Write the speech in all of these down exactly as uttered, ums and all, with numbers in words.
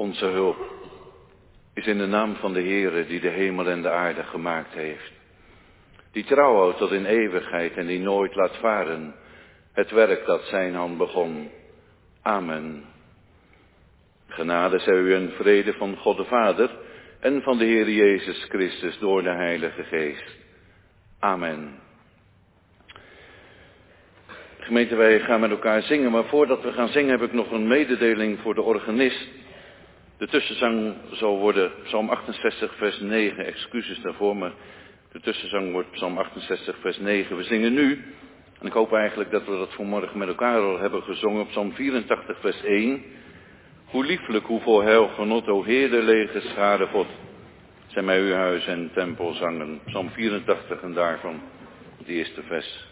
Onze hulp is in de naam van de Heere die de hemel en de aarde gemaakt heeft. Die trouw houdt tot in eeuwigheid en die nooit laat varen het werk dat zijn hand begon. Amen. Genade zij u en vrede van God de Vader en van de Heer Jezus Christus door de Heilige Geest. Amen. Gemeente, wij gaan met elkaar zingen, maar voordat we gaan zingen heb ik nog een mededeling voor de organist. De tussenzang zal worden Psalm achtenzestig vers negen, excuses daarvoor, maar de tussenzang wordt Psalm achtenzestig vers negen. We zingen nu, en ik hoop eigenlijk dat we dat vanmorgen met elkaar al hebben gezongen, Psalm vierentachtig vers één. Hoe lieflijk, hoe vol heil genot, o Heer de lege schare God, zijn mij uw huis en tempel zangen. Psalm vierentachtig en daarvan het eerste vers.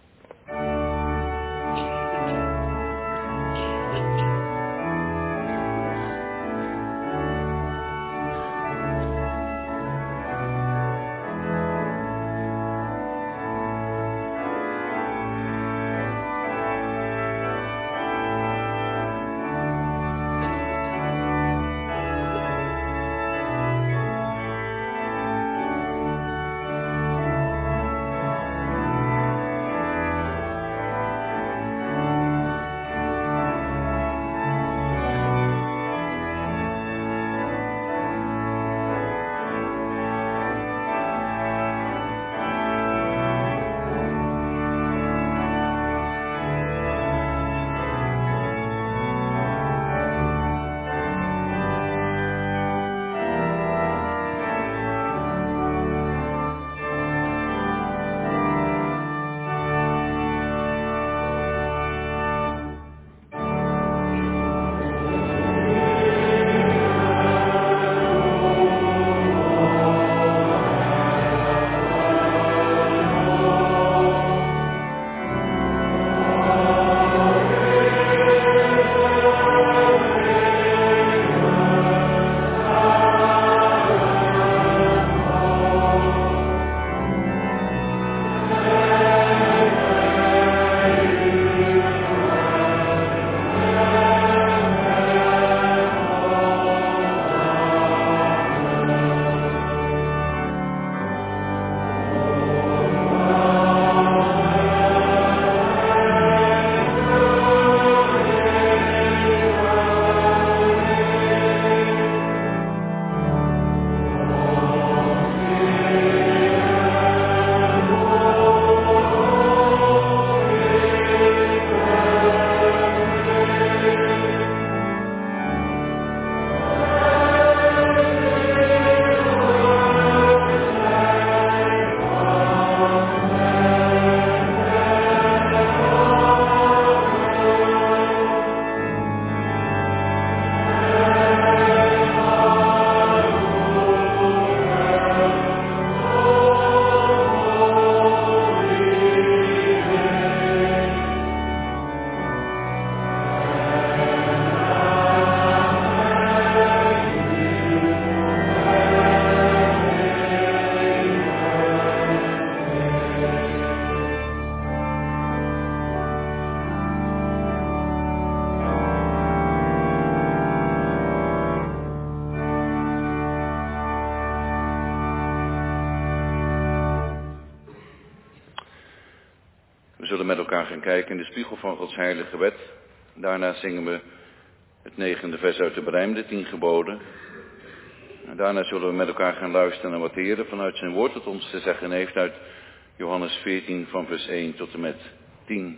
We zullen met elkaar gaan kijken in de spiegel van Gods heilige wet. Daarna zingen we het negende vers uit de Bijbel, de tien geboden. En daarna zullen we met elkaar gaan luisteren naar wat de Heer vanuit zijn woord tot ons te zeggen heeft uit Johannes veertien van vers één tot en met tien.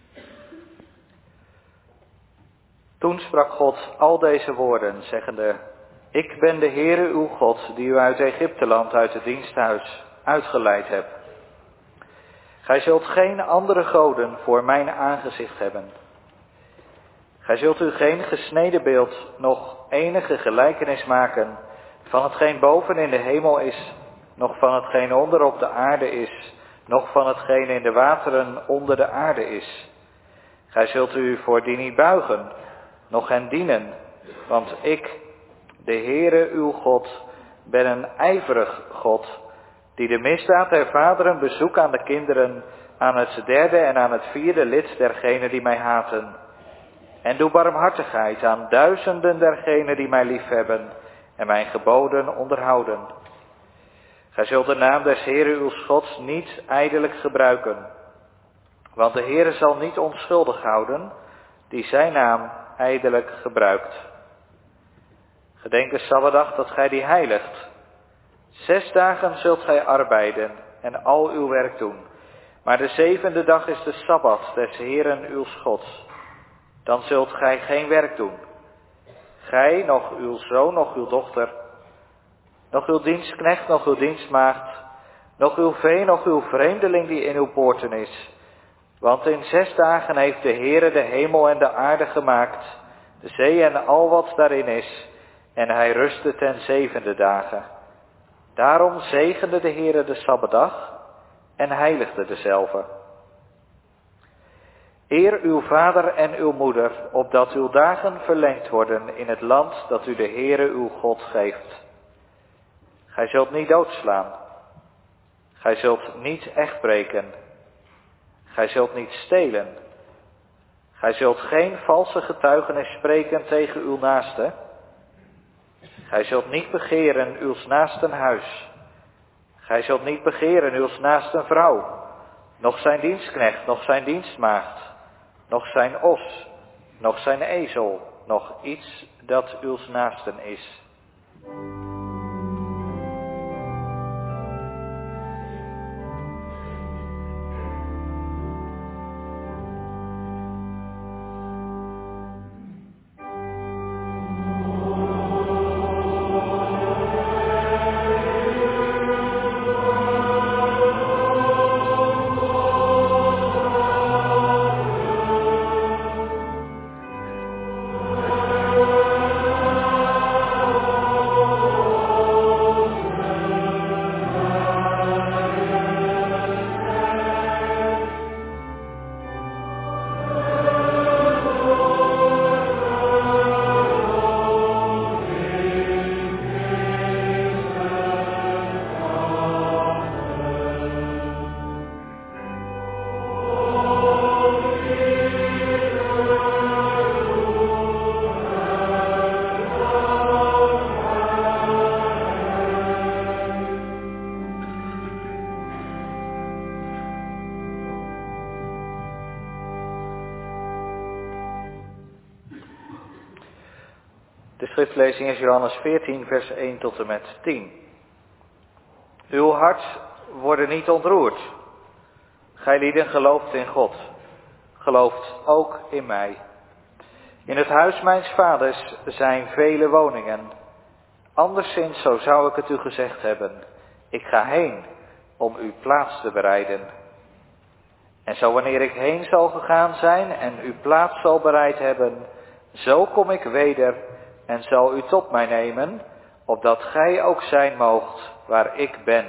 Toen sprak God al deze woorden, zeggende: Ik ben de Heere uw God, die u uit Egypteland, uit het diensthuis, uitgeleid hebt. Gij zult geen andere goden voor mijn aangezicht hebben. Gij zult u geen gesneden beeld, nog enige gelijkenis maken van hetgeen boven in de hemel is, nog van hetgeen onder op de aarde is, nog van hetgeen in de wateren onder de aarde is. Gij zult u voor die niet buigen, nog hen dienen, want ik, de Heere uw God, ben een ijverig God, die de misdaad der vaderen bezoekt aan de kinderen, aan het derde en aan het vierde lid dergenen die mij haten, En doe barmhartigheid aan duizenden dergenen die mij liefhebben en mijn geboden onderhouden. Gij zult de naam des Heeren uws Gods niet ijdelijk gebruiken. Want de Heere zal niet onschuldig houden die zijn naam ijdelijk gebruikt. Gedenk de Sabbatdag dat gij die heiligt. Zes dagen zult gij arbeiden en al uw werk doen. Maar de zevende dag is de Sabbat des Heeren uws Gods. Dan zult gij geen werk doen. Gij, nog uw zoon, nog uw dochter, nog uw dienstknecht, nog uw dienstmaagd, nog uw vee, nog uw vreemdeling die in uw poorten is. Want in zes dagen heeft de Heere de hemel en de aarde gemaakt, de zee en al wat daarin is, en hij rustte ten zevende dagen. Daarom zegende de Heere de Sabbatdag en heiligde dezelve. Eer uw vader en uw moeder, opdat uw dagen verlengd worden in het land dat u de Heere uw God geeft. Gij zult niet doodslaan. Gij zult niet echtbreken. Gij zult niet stelen. Gij zult geen valse getuigenis spreken tegen uw naaste. Gij zult niet begeren uws naasten huis. Gij zult niet begeren uws naasten vrouw, noch zijn dienstknecht, noch zijn dienstmaagd, noch zijn os, noch zijn ezel, noch iets dat uws naasten is. De schriftlezing is Johannes veertien, vers één tot en met tien. Uw hart wordt niet ontroerd. Gijlieden gelooft in God. Gelooft ook in mij. In het huis mijns vaders zijn vele woningen. Anderszins, zo zou ik het u gezegd hebben. Ik ga heen om u plaats te bereiden. En zo wanneer ik heen zal gegaan zijn en u plaats zal bereid hebben, zo kom ik weder en zal u tot mij nemen, opdat gij ook zijn moogt waar ik ben.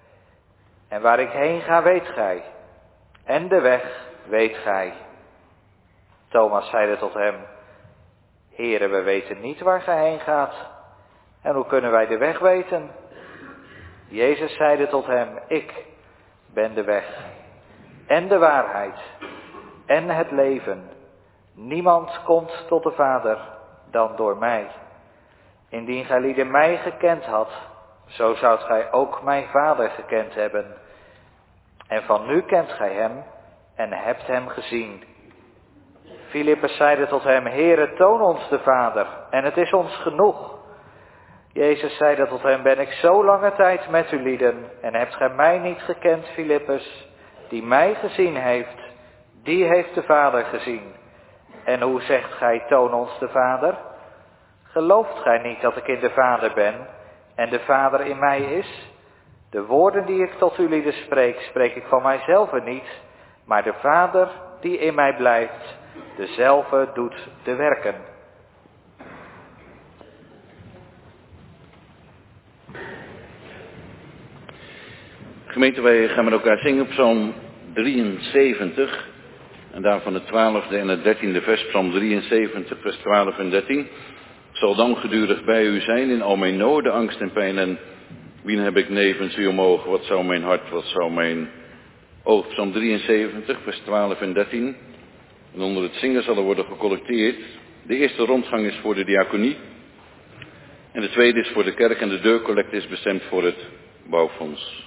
En waar ik heen ga, weet gij. En de weg weet gij. Thomas zeide tot hem: Heere, we weten niet waar gij heen gaat. En hoe kunnen wij de weg weten? Jezus zeide tot hem: Ik ben de weg en de waarheid en het leven. Niemand komt tot de Vader dan door mij. Indien gij lieden mij gekend had, zo zoudt gij ook mijn Vader gekend hebben. En van nu kent gij hem en hebt hem gezien. Filippus zeide tot hem: Heere, toon ons de Vader, en het is ons genoeg. Jezus zeide tot hem: Ben ik zo lange tijd met u lieden, en hebt gij mij niet gekend, Filippus? Die mij gezien heeft, die heeft de Vader gezien. En hoe zegt gij, toon ons de Vader? Gelooft gij niet dat ik in de Vader ben en de Vader in mij is? De woorden die ik tot u lieden spreek, spreek ik van mijzelf niet, maar de Vader die in mij blijft, dezelfde doet de werken. Gemeente, wij gaan met elkaar zingen op Psalm drieënzeventig. En daarvan het twaalfde en het dertiende vers, Psalm drieënzeventig, vers twaalf en dertien. Ik zal dan gedurig bij u zijn in al mijn noden, angst en pijn. En wien heb ik nevens u omhoog? Wat zou mijn hart, wat zou mijn oog? Psalm drieënzeventig, vers twaalf en dertien. En onder het zingen zal er worden gecollecteerd. De eerste rondgang is voor de diaconie. En de tweede is voor de kerk en de deurcollecte is bestemd voor het bouwfonds.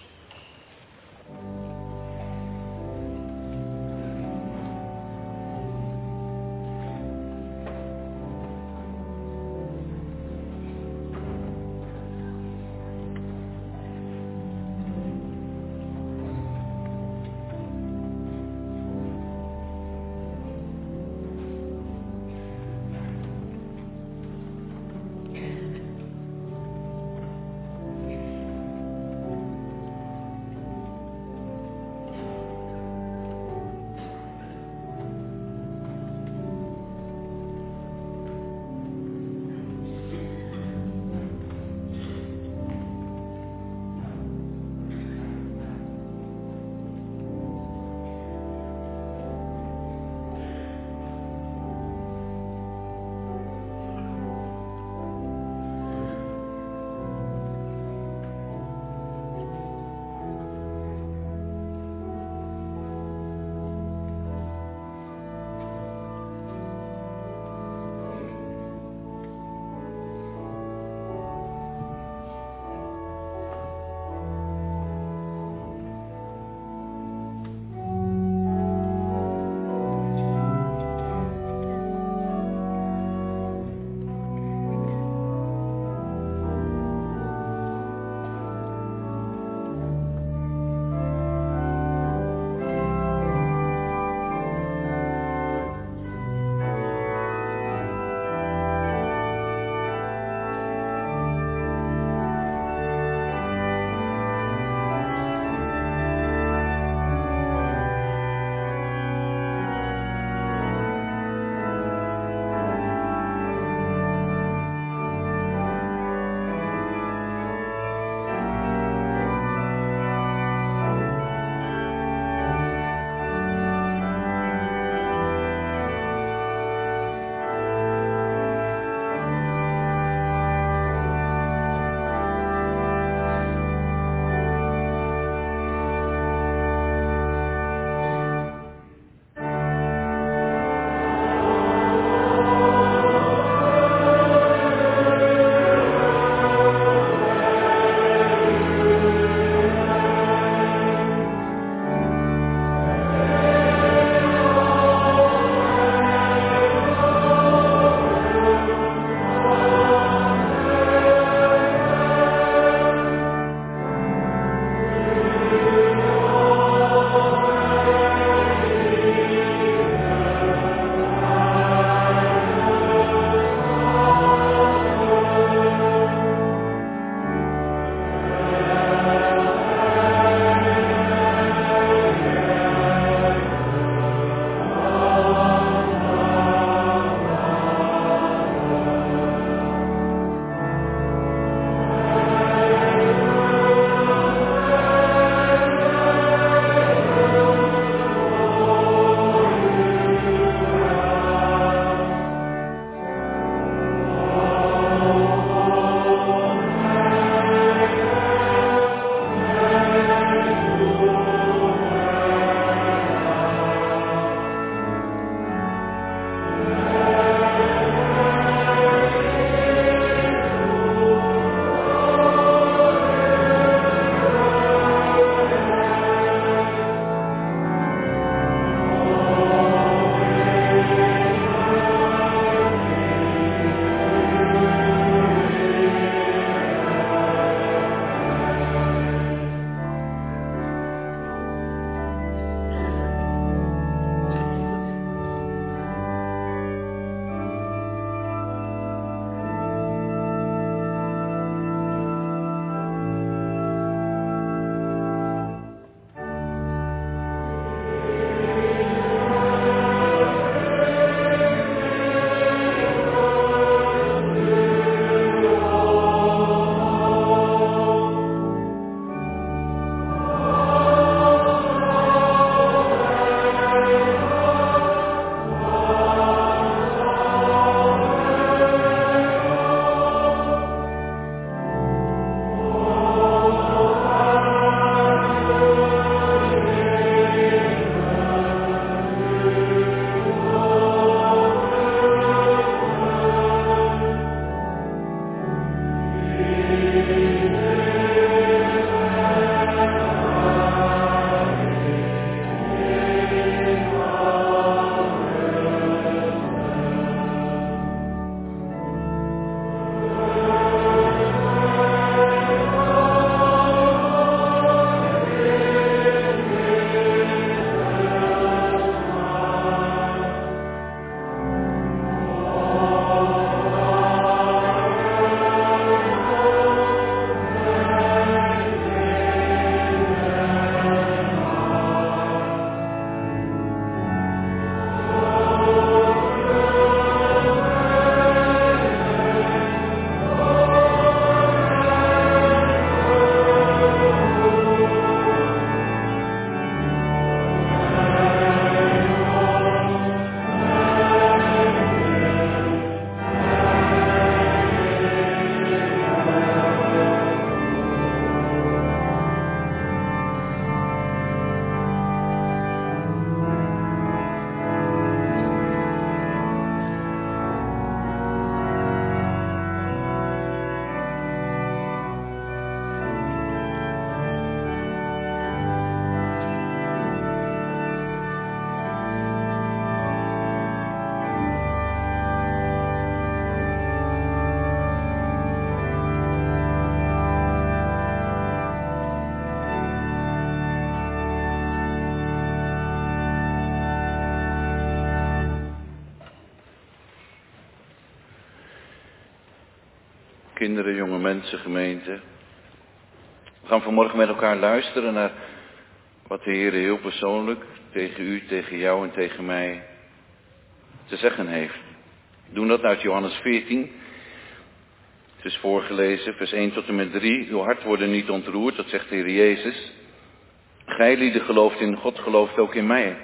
Kinderen, jonge mensen, gemeente. We gaan vanmorgen met elkaar luisteren naar wat de Heer heel persoonlijk tegen u, tegen jou en tegen mij te zeggen heeft. We doen dat uit Johannes veertien. Het is voorgelezen, vers één tot en met drie. Uw hart wordt niet ontroerd, dat zegt de Heer Jezus. Gij lieden gelooft in God, gelooft ook in mij.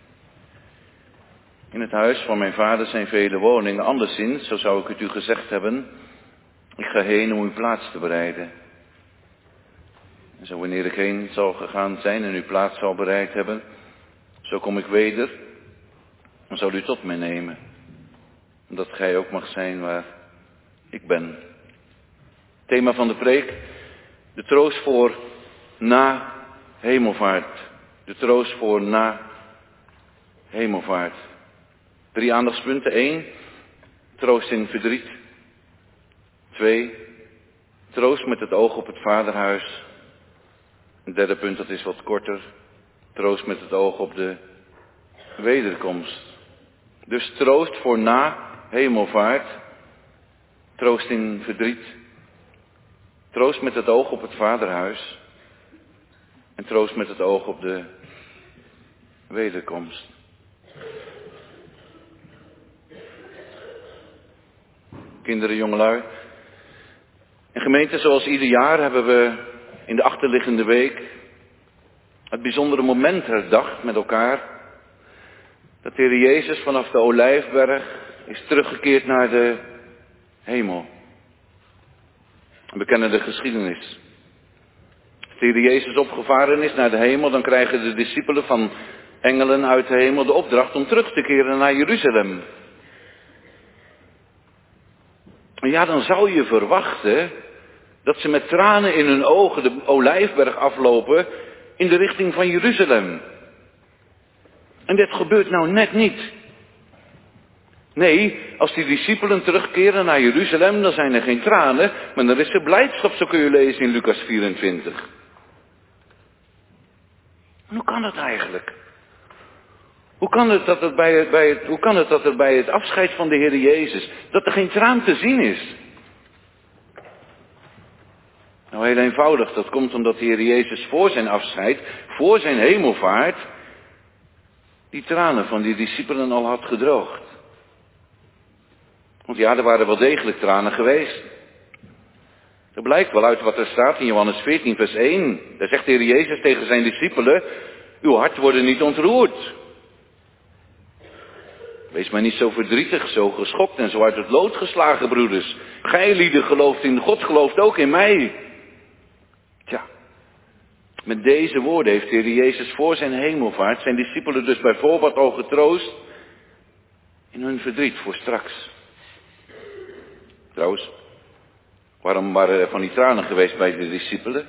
In het huis van mijn vader zijn vele woningen. Anderszins, zo zou ik het u gezegd hebben, ik ga heen om uw plaats te bereiden. En zo wanneer ik heen zal gegaan zijn en uw plaats zal bereid hebben, zo kom ik weder en zal u tot mij nemen. Omdat gij ook mag zijn waar ik ben. Thema van de preek, de troost voor na hemelvaart. De troost voor na hemelvaart. Drie aandachtspunten. Eén, troost in verdriet. Twee, troost met het oog op het vaderhuis. Een derde punt, dat is wat korter. Troost met het oog op de wederkomst. Dus troost voor na hemelvaart. Troost in verdriet. Troost met het oog op het vaderhuis. En troost met het oog op de wederkomst. Kinderen, jongelui. En gemeente, zoals ieder jaar hebben we in de achterliggende week het bijzondere moment herdacht met elkaar. Dat de Heer Jezus vanaf de Olijfberg is teruggekeerd naar de hemel. We kennen de geschiedenis. Als de Heer Jezus opgevaren is naar de hemel, dan krijgen de discipelen van engelen uit de hemel de opdracht om terug te keren naar Jeruzalem. En ja, dan zou je verwachten dat ze met tranen in hun ogen de Olijfberg aflopen in de richting van Jeruzalem. En dit gebeurt nou net niet. Nee, als die discipelen terugkeren naar Jeruzalem, dan zijn er geen tranen, maar dan is er blijdschap, zo kun je lezen in Lucas vierentwintig. En hoe kan dat eigenlijk? Hoe kan het dat er bij het, bij het, hoe kan het dat er bij het afscheid van de Heer Jezus, dat er geen traan te zien is? Nou, heel eenvoudig, dat komt omdat de Heer Jezus voor zijn afscheid, voor zijn hemelvaart, die tranen van die discipelen al had gedroogd. Want ja, er waren wel degelijk tranen geweest. Dat blijkt wel uit wat er staat in Johannes veertien vers één. Daar zegt de Heer Jezus tegen zijn discipelen, uw hart wordt niet ontroerd. Wees maar niet zo verdrietig, zo geschokt en zo uit het lood geslagen, broeders. Gij lieden gelooft in God, gelooft ook in mij. Tja, met deze woorden heeft de Heer Jezus voor zijn hemelvaart zijn discipelen dus bij voorbaat al getroost in hun verdriet voor straks. Trouwens, waarom waren er van die tranen geweest bij de discipelen?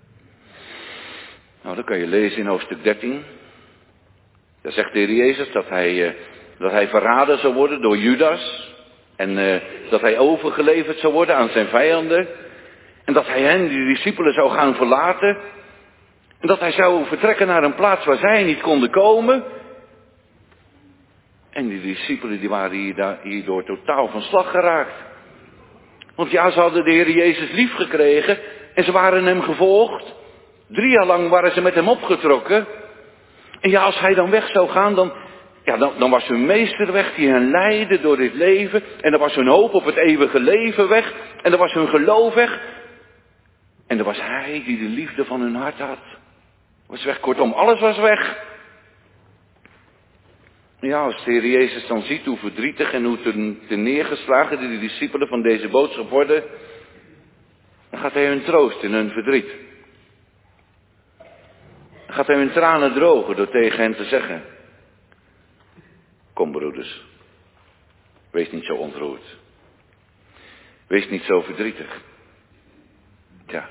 Nou, dat kan je lezen in hoofdstuk dertien. Daar zegt de Heer Jezus dat hij, uh, dat hij verraden zou worden door Judas. En uh, dat hij overgeleverd zou worden aan zijn vijanden. En dat hij hen, die discipelen, zou gaan verlaten. En dat hij zou vertrekken naar een plaats waar zij niet konden komen. En die discipelen die waren hierdoor totaal van slag geraakt. Want ja, ze hadden de Heer Jezus lief gekregen en ze waren hem gevolgd. Drie jaar lang waren ze met hem opgetrokken. En ja, als hij dan weg zou gaan, dan, ja, dan, dan was hun meester weg die hen leidde door dit leven. En dan was hun hoop op het eeuwige leven weg. En dan was hun geloof weg. En dan was hij die de liefde van hun hart had. Was weg, kortom, alles was weg. Ja, als de Heer Jezus dan ziet hoe verdrietig en hoe te, te neergeslagen de discipelen van deze boodschap worden, dan gaat hij hun troosten in hun verdriet. Dan gaat hij hun tranen drogen door tegen hen te zeggen, kom broeders, wees niet zo ontroerd. Wees niet zo verdrietig. Ja,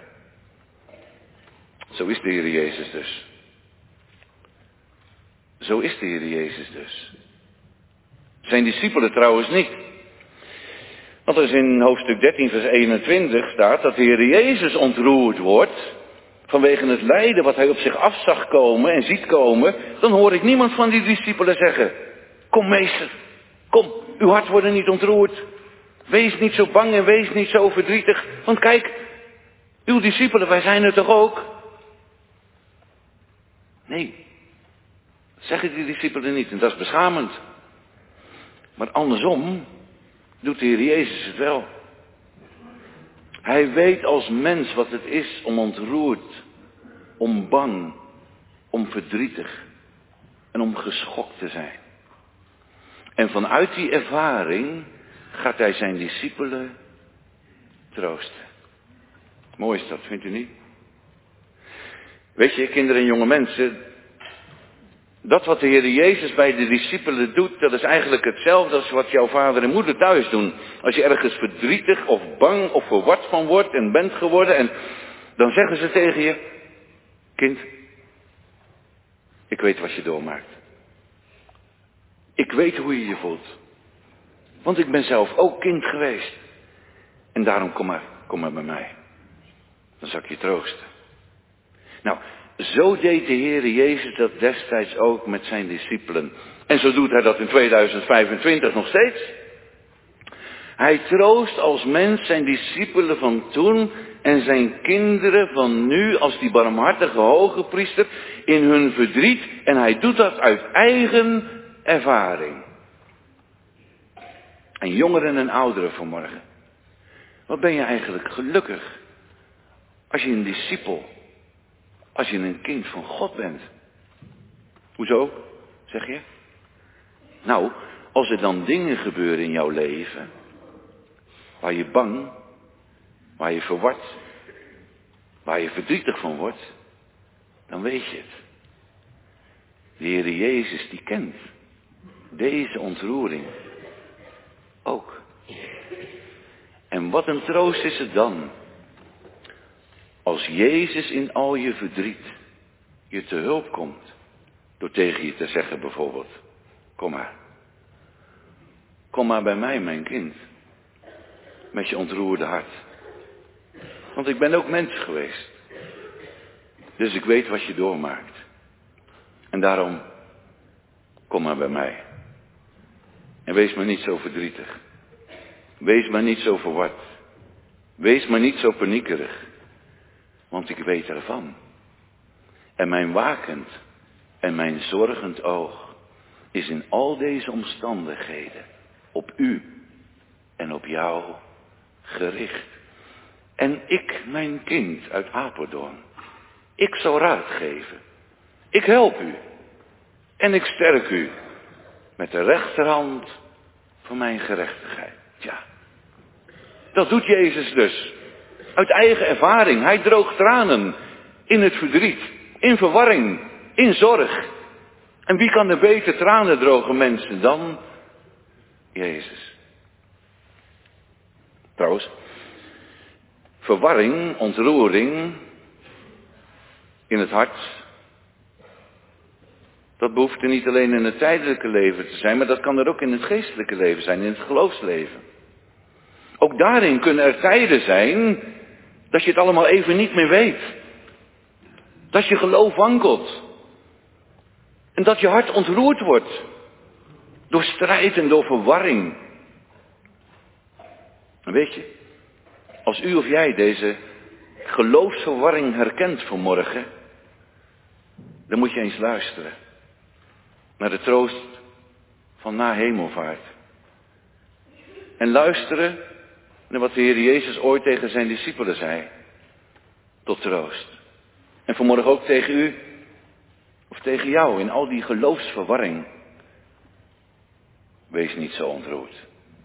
zo is de Heer Jezus dus. Zo is de Heer Jezus dus. Zijn discipelen trouwens niet. Want als in hoofdstuk dertien vers eenentwintig staat dat de Heer Jezus ontroerd wordt vanwege het lijden wat hij op zich af zag komen en ziet komen, dan hoor ik niemand van die discipelen zeggen, kom meester, kom, uw hart wordt niet ontroerd. Wees niet zo bang en wees niet zo verdrietig. Want kijk, uw discipelen, wij zijn er toch ook? Nee, dat zeggen die discipelen niet en dat is beschamend. Maar andersom doet de Heer Jezus het wel. Hij weet als mens wat het is om ontroerd, om bang, om verdrietig en om geschokt te zijn. En vanuit die ervaring gaat hij zijn discipelen troosten. Mooi is dat, vindt u niet? Weet je, kinderen en jonge mensen, dat wat de Heer Jezus bij de discipelen doet, dat is eigenlijk hetzelfde als wat jouw vader en moeder thuis doen. Als je ergens verdrietig of bang of verward van wordt en bent geworden, en dan zeggen ze tegen je: kind, ik weet wat je doormaakt. Ik weet hoe je je voelt. Want ik ben zelf ook kind geweest. En daarom kom maar, kom maar bij mij. Dan zal ik je troosten. Nou, zo deed de Heer Jezus dat destijds ook met zijn discipelen. En zo doet hij dat in tweeduizend vijfentwintig nog steeds. Hij troost als mens zijn discipelen van toen en zijn kinderen van nu als die barmhartige hoge priester in hun verdriet. En hij doet dat uit eigen ervaring. En jongeren en ouderen vanmorgen, wat ben je eigenlijk gelukkig als je een discipel, als je een kind van God bent. Hoezo, zeg je? Nou, als er dan dingen gebeuren in jouw leven, waar je bang, waar je verward, waar je verdrietig van wordt, dan weet je het. De Heer Jezus die kent deze ontroering ook. En wat een troost is het dan, als Jezus in al je verdriet je te hulp komt, door tegen je te zeggen bijvoorbeeld: kom maar. Kom maar bij mij, mijn kind, met je ontroerde hart. Want ik ben ook mens geweest. Dus ik weet wat je doormaakt. En daarom, kom maar bij mij. En wees maar niet zo verdrietig. Wees maar niet zo verward. Wees maar niet zo paniekerig. Want ik weet ervan. En mijn wakend en mijn zorgend oog is in al deze omstandigheden op u en op jou gericht. En ik, mijn kind uit Apeldoorn, ik zal raad geven. Ik help u. En ik sterk u met de rechterhand van mijn gerechtigheid. Ja, dat doet Jezus dus. Uit eigen ervaring. Hij droogt tranen in het verdriet, in verwarring, in zorg. En wie kan er beter tranen drogen, mensen, dan Jezus? Trouwens, verwarring, ontroering in het hart, dat behoeft er niet alleen in het tijdelijke leven te zijn, maar dat kan er ook in het geestelijke leven zijn, in het geloofsleven. Ook daarin kunnen er tijden zijn dat je het allemaal even niet meer weet. Dat je geloof wankelt. En dat je hart ontroerd wordt. Door strijd en door verwarring. En weet je, als u of jij deze geloofsverwarring herkent vanmorgen, dan moet je eens luisteren naar de troost van na hemelvaart. En luisteren naar wat de Heer Jezus ooit tegen zijn discipelen zei. Tot troost. En vanmorgen ook tegen u, of tegen jou, in al die geloofsverwarring. Wees niet zo ontroerd.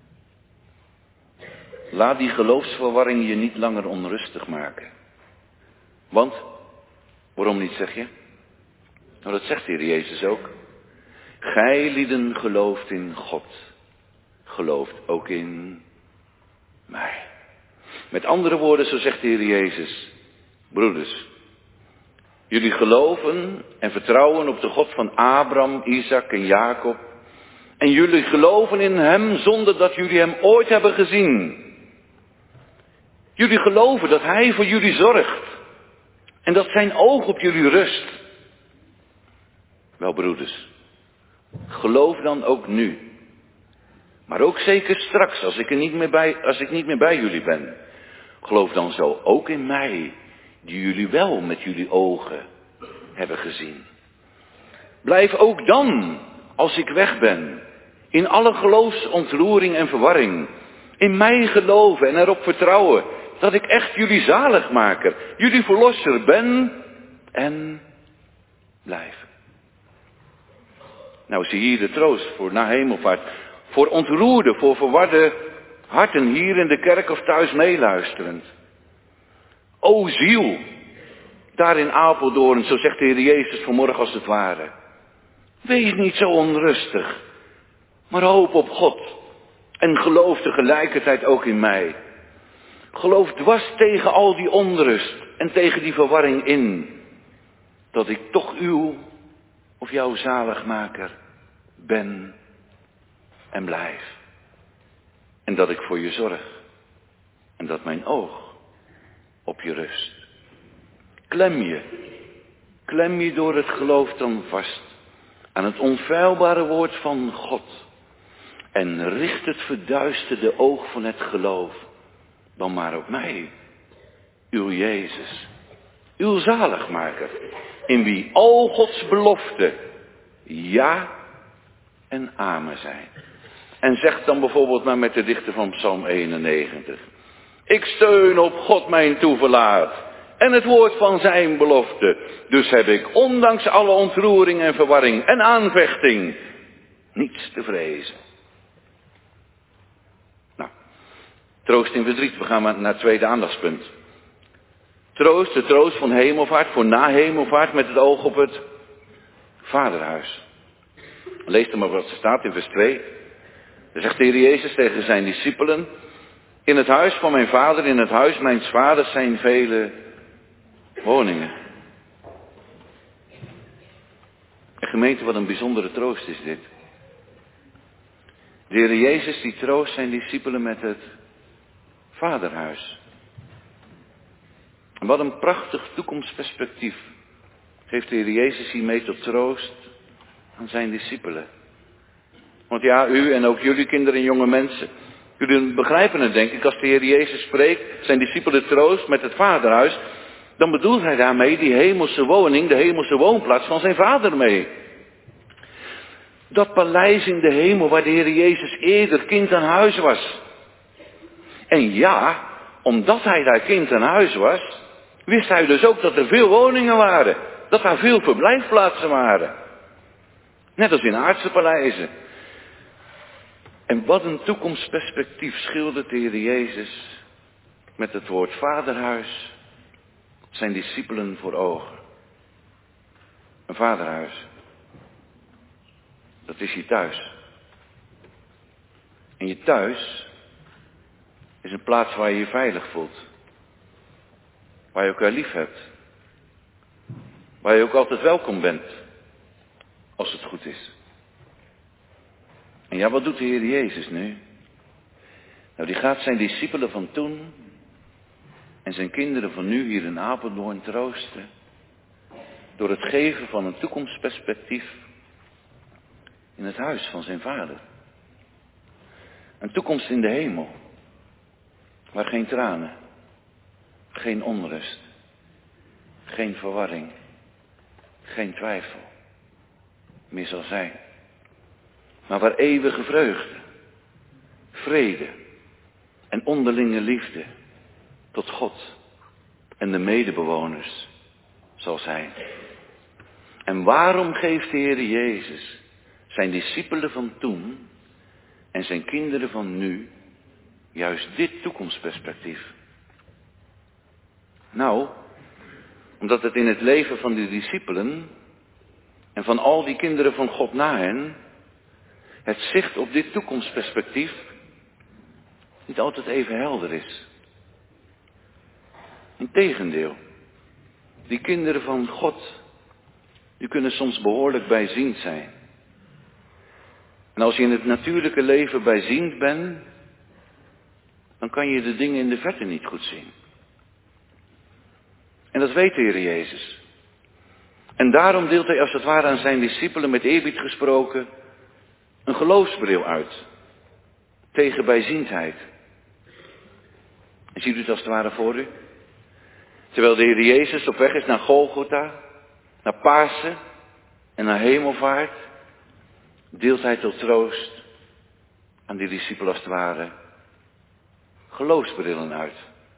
Laat die geloofsverwarring je niet langer onrustig maken. Want, waarom niet, zeg je? Nou, dat zegt de Heer Jezus ook. Gij lieden gelooft in God, gelooft ook in mij. Met andere woorden, zo zegt de Heer Jezus: broeders, jullie geloven en vertrouwen op de God van Abraham, Isaac en Jacob. En jullie geloven in hem zonder dat jullie hem ooit hebben gezien. Jullie geloven dat hij voor jullie zorgt. En dat zijn oog op jullie rust. Wel broeders, geloof dan ook nu Maar ook zeker straks, als ik, er niet meer bij, als ik niet meer bij jullie ben. Geloof dan zo ook in mij, die jullie wel met jullie ogen hebben gezien. Blijf ook dan, als ik weg ben, in alle geloofsontroering en verwarring, in mij geloven en erop vertrouwen dat ik echt jullie zaligmaker, jullie verlosser ben en blijf. Nou zie hier de troost voor na hemelvaart, voor ontroerde, voor verwarde harten hier in de kerk of thuis meeluisterend. O ziel, daar in Apeldoorn, zo zegt de Heer Jezus vanmorgen als het ware. Wees niet zo onrustig, maar hoop op God en geloof tegelijkertijd ook in mij. Geloof dwars tegen al die onrust en tegen die verwarring in, dat ik toch uw of jouw zaligmaker ben en blijf. En dat ik voor je zorg en dat mijn oog op je rust. Klem je, klem je door het geloof dan vast aan het onfeilbare woord van God. En richt het verduisterde oog van het geloof dan maar op mij, uw Jezus, uw zaligmaker, in wie al Gods beloften ja en amen zijn. En zeg dan bijvoorbeeld maar met de dichter van Psalm eenennegentig. Ik steun op God mijn toeverlaat en het woord van zijn belofte. Dus heb ik ondanks alle ontroering en verwarring en aanvechting niets te vrezen. Nou, troost in verdriet. We gaan maar naar het tweede aandachtspunt. Troost, de troost van hemelvaart, voor na hemelvaart met het oog op het vaderhuis. Lees er maar wat er staat in vers twee. Dan zegt de Heer Jezus tegen zijn discipelen: in het huis van mijn vader, in het huis mijns vaders zijn vele woningen. En gemeente, wat een bijzondere troost is dit. De Heer Jezus die troost zijn discipelen met het vaderhuis. En wat een prachtig toekomstperspectief geeft de Heer Jezus hiermee tot troost aan zijn discipelen. Want ja, u en ook jullie kinderen en jonge mensen, jullie begrijpen het denk ik, als de Heer Jezus spreekt, zijn discipelen troost met het vaderhuis, dan bedoelt hij daarmee die hemelse woning, de hemelse woonplaats van zijn vader mee. Dat paleis in de hemel waar de Heer Jezus eerder kind aan huis was. En ja, omdat hij daar kind aan huis was, wist hij dus ook dat er veel woningen waren. Dat daar veel verblijfplaatsen waren. Net als in aardse paleizen. En wat een toekomstperspectief schildert de Heer Jezus met het woord vaderhuis zijn discipelen voor ogen. Een vaderhuis. Dat is je thuis. En je thuis is een plaats waar je je veilig voelt. Waar je elkaar lief hebt. Waar je ook altijd welkom bent. Als het goed is. En ja, wat doet de Heer Jezus nu? Nou, die gaat zijn discipelen van toen en zijn kinderen van nu hier in Apeldoorn troosten. Door het geven van een toekomstperspectief in het huis van zijn vader. Een toekomst in de hemel. Waar geen tranen, geen onrust, geen verwarring, geen twijfel meer zal zijn. Maar waar eeuwige vreugde, vrede en onderlinge liefde tot God en de medebewoners zal zijn. En waarom geeft de Heer Jezus zijn discipelen van toen en zijn kinderen van nu juist dit toekomstperspectief? Nou, omdat het in het leven van de discipelen en van al die kinderen van God na hen, het zicht op dit toekomstperspectief niet altijd even helder is. Integendeel, die kinderen van God, die kunnen soms behoorlijk bijziend zijn. En als je in het natuurlijke leven bijziend bent, dan kan je de dingen in de verte niet goed zien. En dat weet de Heer Jezus. En daarom deelt hij als het ware aan zijn discipelen met eerbied gesproken een geloofsbril uit. tegen bijziendheid. En ziet u het als het ware voor u? Terwijl de Heer Jezus op weg is naar Golgotha, naar Pasen en naar Hemelvaart, deelt hij tot troost aan die discipelen als het ware geloofsbrillen uit.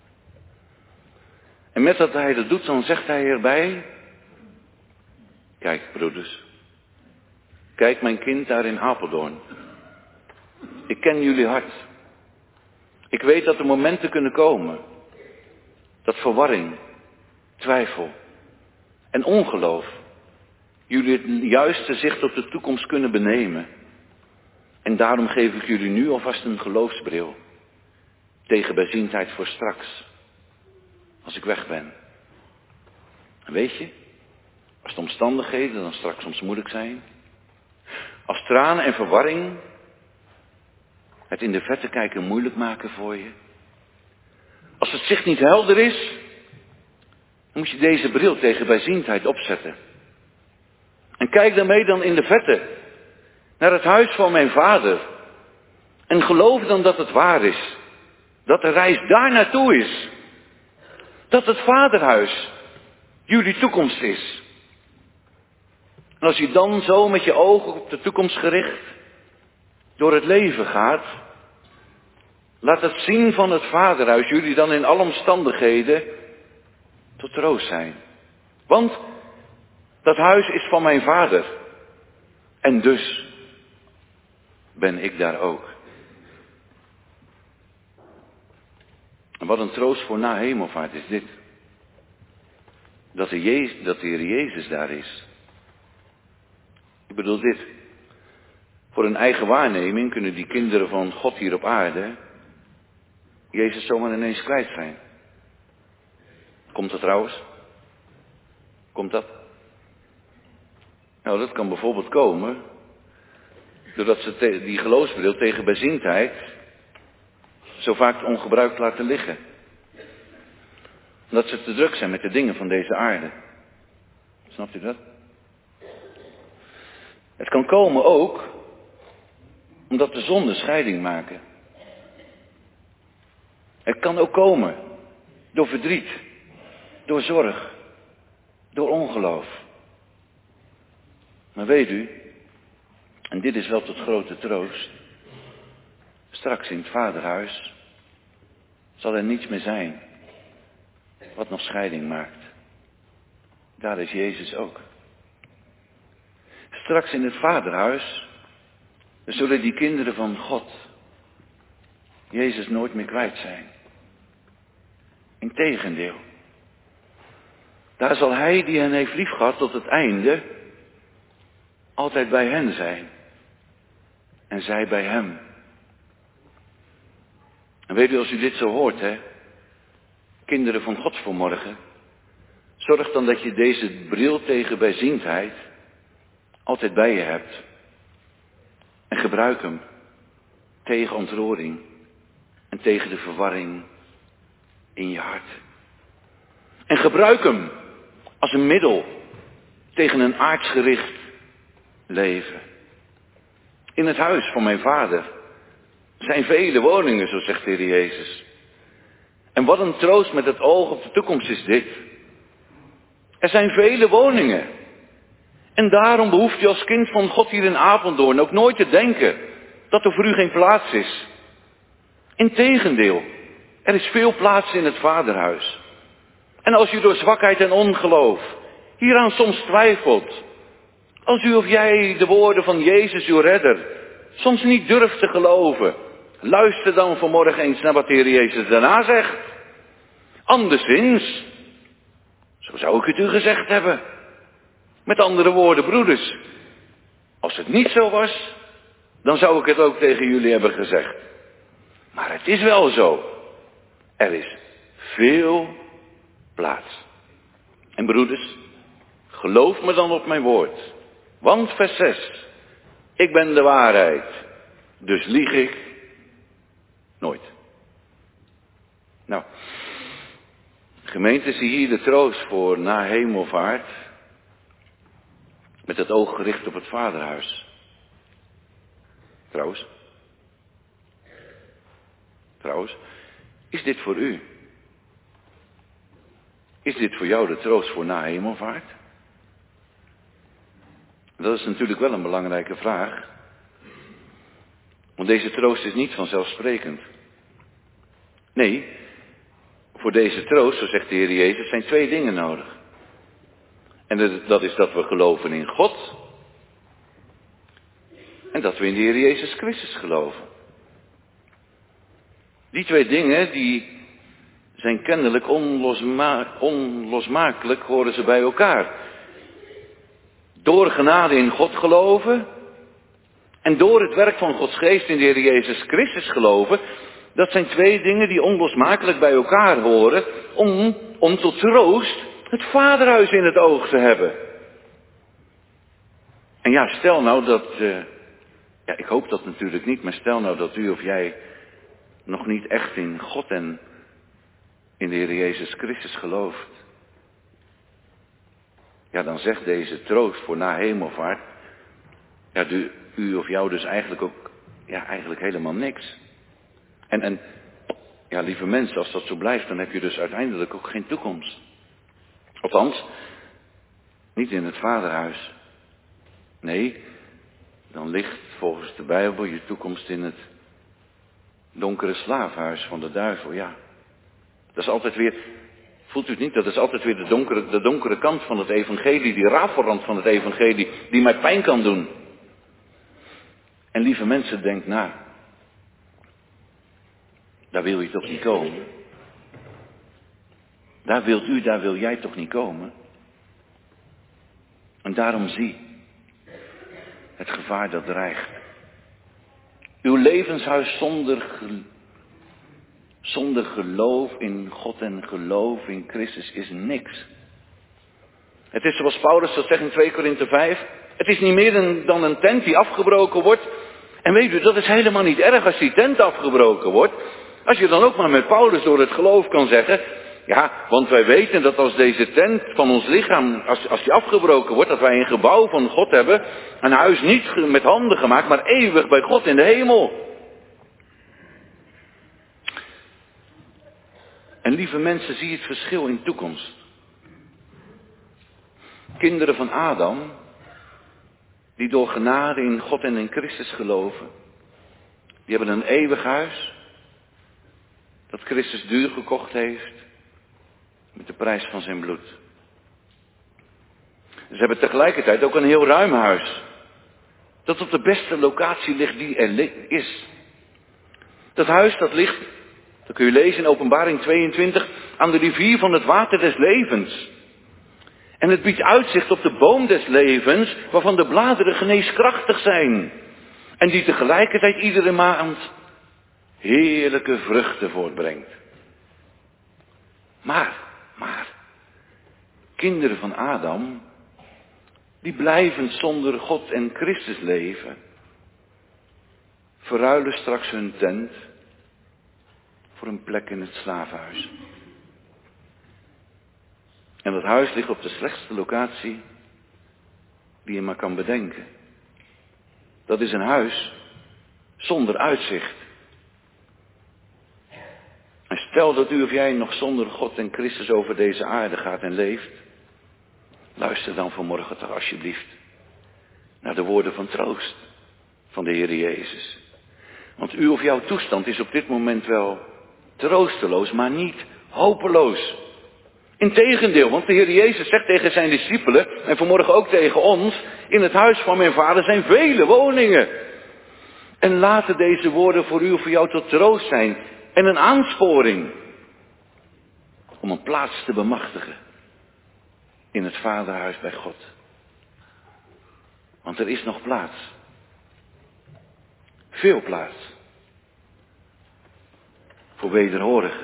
En met dat hij dat doet, dan zegt hij erbij: kijk broeders, kijk mijn kind daar in Apeldoorn. Ik ken jullie hart. Ik weet dat er momenten kunnen komen dat verwarring, twijfel en ongeloof jullie het juiste zicht op de toekomst kunnen benemen. En daarom geef ik jullie nu alvast een geloofsbril tegen bijziendheid voor straks, als ik weg ben. En weet je, als de omstandigheden dan straks soms moeilijk zijn, als tranen en verwarring het in de verte kijken moeilijk maken voor je, als het zicht niet helder is, dan moet je deze bril tegen bijziendheid opzetten. En kijk daarmee dan in de verte naar het huis van mijn vader. En geloof dan dat het waar is. Dat de reis daar naartoe is. Dat het vaderhuis jullie toekomst is. En als je dan zo met je ogen op de toekomst gericht door het leven gaat, laat het zien van het vaderhuis jullie dan in alle omstandigheden tot troost zijn. Want dat huis is van mijn vader. En dus ben ik daar ook. En wat een troost voor na hemelvaart is dit. Dat de, Jezus, dat de Heer Jezus daar is. Ik bedoel dit. Voor een eigen waarneming kunnen die kinderen van God hier op aarde Jezus zomaar ineens kwijt zijn. Komt dat trouwens? Komt dat? Nou, dat kan bijvoorbeeld komen doordat ze te, die geloofsbril tegen bijziendheid zo vaak ongebruikt laten liggen. Omdat ze te druk zijn met de dingen van deze aarde. Snapt u dat? Het kan komen ook omdat de zonden scheiding maken. Het kan ook komen door verdriet, door zorg, door ongeloof. Maar weet u, en dit is wel tot grote troost, straks in het vaderhuis zal er niets meer zijn wat nog scheiding maakt. Daar is Jezus ook. Straks in het vaderhuis zullen die kinderen van God Jezus nooit meer kwijt zijn. Integendeel. Daar zal hij die hen heeft liefgehad tot het einde altijd bij hen zijn. En zij bij hem. En weet u, als u dit zo hoort, hè, kinderen van God vanmorgen, zorg dan dat je deze bril tegen bijziendheid altijd bij je hebt. En gebruik hem tegen ontroering en tegen de verwarring in je hart. En gebruik hem als een middel tegen een aardsgericht leven. In het huis van mijn vader zijn vele woningen, zo zegt de Heer Jezus. En wat een troost met het oog op de toekomst is dit. Er zijn vele woningen. En daarom behoeft u als kind van God hier in Apeldoorn ook nooit te denken dat er voor u geen plaats is. Integendeel, er is veel plaats in het vaderhuis. En als u door zwakheid en ongeloof hieraan soms twijfelt, als u of jij de woorden van Jezus uw redder soms niet durft te geloven, luister dan vanmorgen eens naar wat de Heer Jezus daarna zegt. Anderszins, zo zou ik het u gezegd hebben. Met andere woorden, broeders, als het niet zo was, dan zou ik het ook tegen jullie hebben gezegd. Maar het is wel zo. Er is veel plaats. En broeders, geloof me dan op mijn woord. Want vers zes, ik ben de waarheid, dus lieg ik nooit. Nou, gemeente, zie hier de troost voor na hemelvaart, met het oog gericht op het vaderhuis. Trouwens, trouwens, is dit voor u? Is dit voor jou de troost voor na hemelvaart? Dat is natuurlijk wel een belangrijke vraag. Want deze troost is niet vanzelfsprekend. Nee, voor deze troost, zo zegt de Heer Jezus, zijn twee dingen nodig. En dat is dat we geloven in God. En dat we in de Heer Jezus Christus geloven. Die twee dingen, die zijn kennelijk onlosma- onlosmakelijk, horen ze bij elkaar. Door genade in God geloven en door het werk van Gods geest in de Heer Jezus Christus geloven, dat zijn twee dingen die onlosmakelijk bij elkaar horen om, om tot troost het vaderhuis in het oog te hebben. En ja, stel nou dat, uh, ja, ik hoop dat natuurlijk niet, maar stel nou dat u of jij nog niet echt in God en in de Heer Jezus Christus gelooft. Ja, dan zegt deze troost voor na hemelvaart, ja, de, u of jou dus eigenlijk ook, ja, eigenlijk helemaal niks. En, en, ja, lieve mensen, als dat zo blijft, dan heb je dus uiteindelijk ook geen toekomst. Althans, niet in het vaderhuis. Nee, dan ligt volgens de Bijbel je toekomst in het donkere slaafhuis van de duivel, ja. Dat is altijd weer, voelt u het niet, dat is altijd weer de donkere, de donkere kant van het evangelie, die rafelrand van het evangelie, die mij pijn kan doen. En lieve mensen, denk na. Daar wil je toch niet komen? Daar wilt u, daar wil jij toch niet komen? En daarom zie het gevaar dat dreigt. Uw levenshuis zonder, ge, zonder geloof in God en geloof in Christus is niks. Het is zoals Paulus dat zegt in twee Korinthe vijf. Het is niet meer een, dan een tent die afgebroken wordt. En weet u, dat is helemaal niet erg als die tent afgebroken wordt. Als je dan ook maar met Paulus door het geloof kan zeggen, ja, want wij weten dat als deze tent van ons lichaam, als, als die afgebroken wordt, dat wij een gebouw van God hebben, een huis niet met handen gemaakt, maar eeuwig bij God in de hemel. En lieve mensen, zie het verschil in toekomst. Kinderen van Adam, die door genade in God en in Christus geloven, die hebben een eeuwig huis, dat Christus duur gekocht heeft, met de prijs van zijn bloed. Ze hebben tegelijkertijd ook een heel ruim huis, dat op de beste locatie ligt die er is. Dat huis dat ligt, dat kun je lezen in Openbaring tweeëntwintig, aan de rivier van het water des levens. En het biedt uitzicht op de boom des levens, waarvan de bladeren geneeskrachtig zijn. En die tegelijkertijd iedere maand heerlijke vruchten voortbrengt. Maar, maar, kinderen van Adam, die blijven zonder God en Christus leven, verruilen straks hun tent voor een plek in het slavenhuis. En dat huis ligt op de slechtste locatie die je maar kan bedenken. Dat is een huis zonder uitzicht. En stel dat u of jij nog zonder God en Christus over deze aarde gaat en leeft. Luister dan vanmorgen toch alsjeblieft naar de woorden van troost van de Heer Jezus. Want u of jouw toestand is op dit moment wel troosteloos, maar niet hopeloos. Integendeel, want de Heer Jezus zegt tegen zijn discipelen, en vanmorgen ook tegen ons, in het huis van mijn vader zijn vele woningen. En laten deze woorden voor u of voor jou tot troost zijn en een aansporing om een plaats te bemachtigen in het vaderhuis bij God. Want er is nog plaats. Veel plaats. Voor wederhorigen.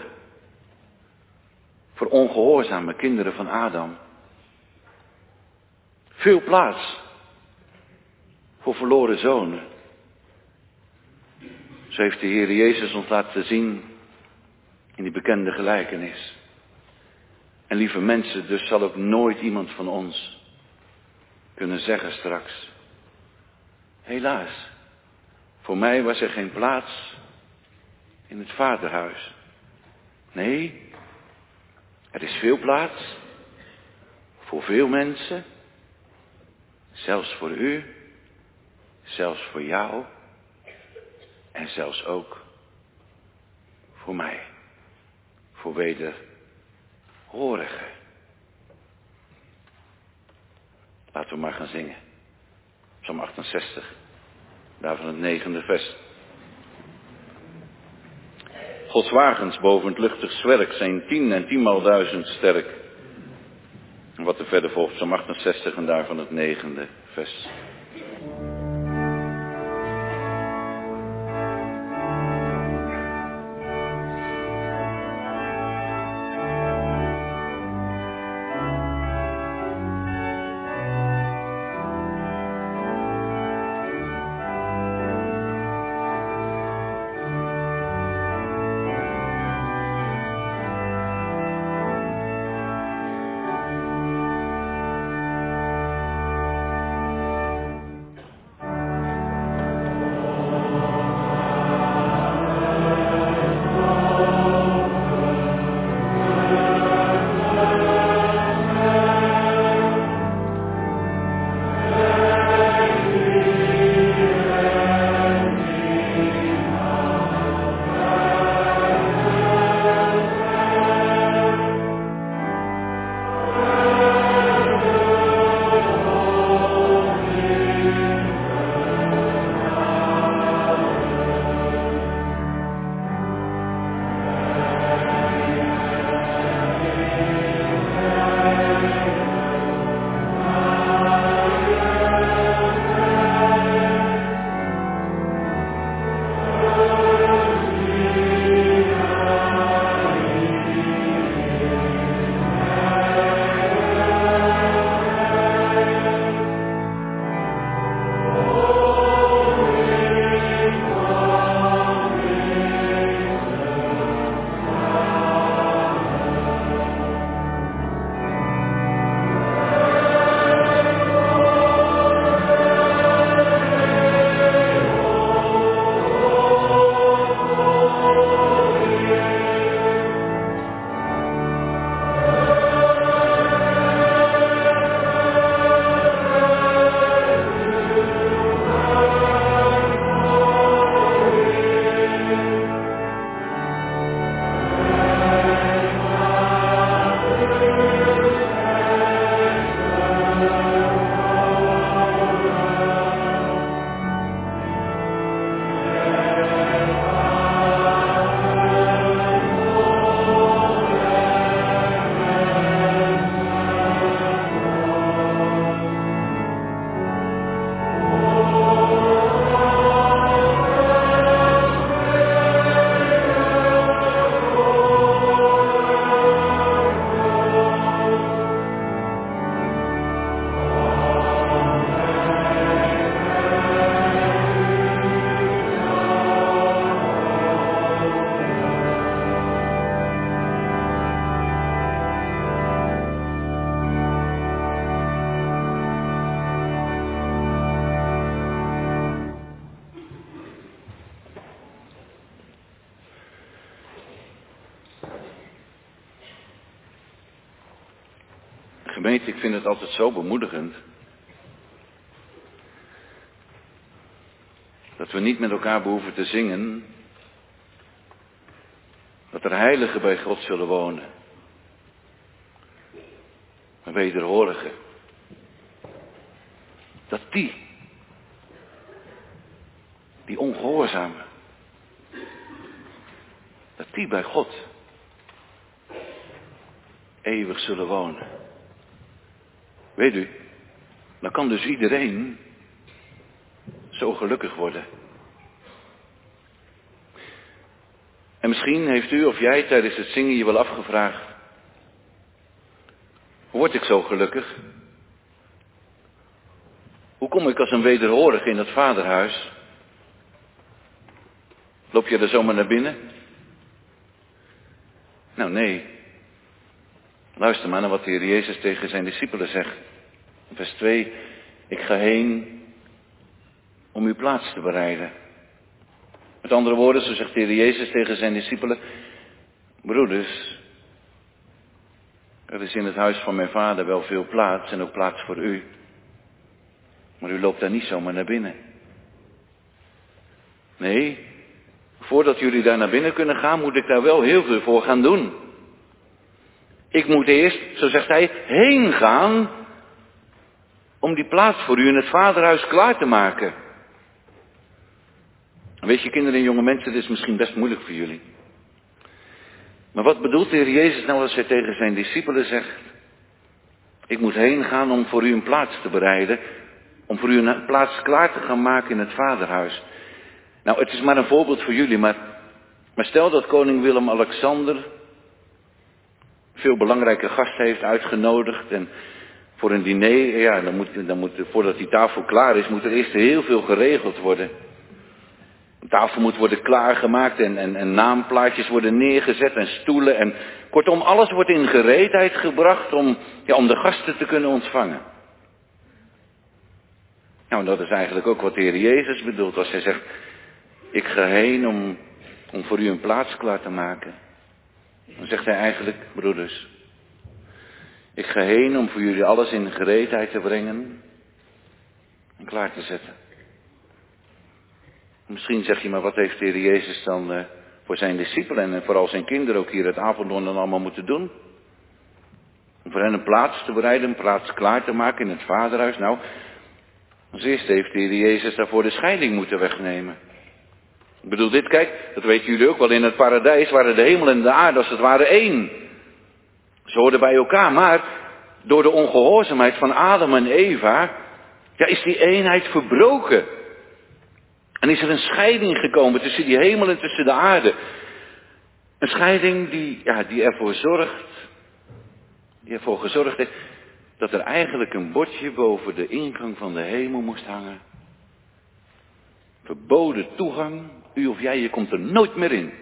Voor ongehoorzame kinderen van Adam. Veel plaats voor verloren zonen. Zo heeft de Heer Jezus ons laten zien in die bekende gelijkenis. En lieve mensen, dus zal ook nooit iemand van ons kunnen zeggen straks: helaas, voor mij was er geen plaats in het vaderhuis. Nee, er is veel plaats voor veel mensen, zelfs voor u, zelfs voor jou en zelfs ook voor mij, voor wederhorigen. Laten we maar gaan zingen. Psalm achtenzestig, daarvan het negende vers. Gods wagens boven het luchtig zwerk zijn tien en tienmaal duizend sterk. En wat er verder volgt, Psalm achtenzestig en daarvan het negende vers. Gemeente, ik vind het altijd zo bemoedigend dat we niet met elkaar behoeven te zingen dat er heiligen bij God zullen wonen. Maar wederhorigen. Dat die, die ongehoorzamen, dat die bij God eeuwig zullen wonen. Weet u, dan kan dus iedereen zo gelukkig worden. En misschien heeft u of jij tijdens het zingen je wel afgevraagd: hoe word ik zo gelukkig? Hoe kom ik als een wederhorige in het vaderhuis? Loop je er zomaar naar binnen? Nou nee. Luister maar naar wat de Heer Jezus tegen zijn discipelen zegt. In vers twee. Ik ga heen om uw plaats te bereiden. Met andere woorden, zo zegt de Heer Jezus tegen zijn discipelen: broeders, er is in het huis van mijn vader wel veel plaats en ook plaats voor u. Maar u loopt daar niet zomaar naar binnen. Nee, voordat jullie daar naar binnen kunnen gaan, moet ik daar wel heel veel voor gaan doen. Ik moet eerst, zo zegt hij, heen gaan om die plaats voor u in het vaderhuis klaar te maken. Weet je, kinderen en jonge mensen, dit is misschien best moeilijk voor jullie. Maar wat bedoelt de Heer Jezus nou als hij tegen zijn discipelen zegt: ik moet heen gaan om voor u een plaats te bereiden, om voor u een plaats klaar te gaan maken in het vaderhuis. Nou, het is maar een voorbeeld voor jullie, maar, maar stel dat koning Willem-Alexander veel belangrijke gasten heeft uitgenodigd en voor een diner, ja, dan moet, dan moet, voordat die tafel klaar is, moet er eerst heel veel geregeld worden. De tafel moet worden klaargemaakt en, en, en naamplaatjes worden neergezet en stoelen en kortom, alles wordt in gereedheid gebracht om, ja, om de gasten te kunnen ontvangen. Nou, en dat is eigenlijk ook wat de Heer Jezus bedoelt als hij zegt: ik ga heen om, om voor u een plaats klaar te maken. Dan zegt hij eigenlijk: broeders, ik ga heen om voor jullie alles in gereedheid te brengen en klaar te zetten. Misschien zeg je, maar wat heeft de Heer Jezus dan uh, voor zijn discipelen en vooral zijn kinderen ook hier het Apeldoorn dan allemaal moeten doen? Om voor hen een plaats te bereiden, een plaats klaar te maken in het vaderhuis. Nou, als eerste heeft de Heer Jezus daarvoor de scheiding moeten wegnemen. Ik bedoel dit, kijk, dat weten jullie ook wel, in het paradijs waren de hemel en de aarde als het ware één. Ze hoorden bij elkaar, maar door de ongehoorzaamheid van Adam en Eva, ja, is die eenheid verbroken. En is er een scheiding gekomen tussen die hemel en tussen de aarde. Een scheiding die, ja, die ervoor zorgt, die ervoor gezorgd heeft dat er eigenlijk een bordje boven de ingang van de hemel moest hangen. Verboden toegang, u of jij, je komt er nooit meer in.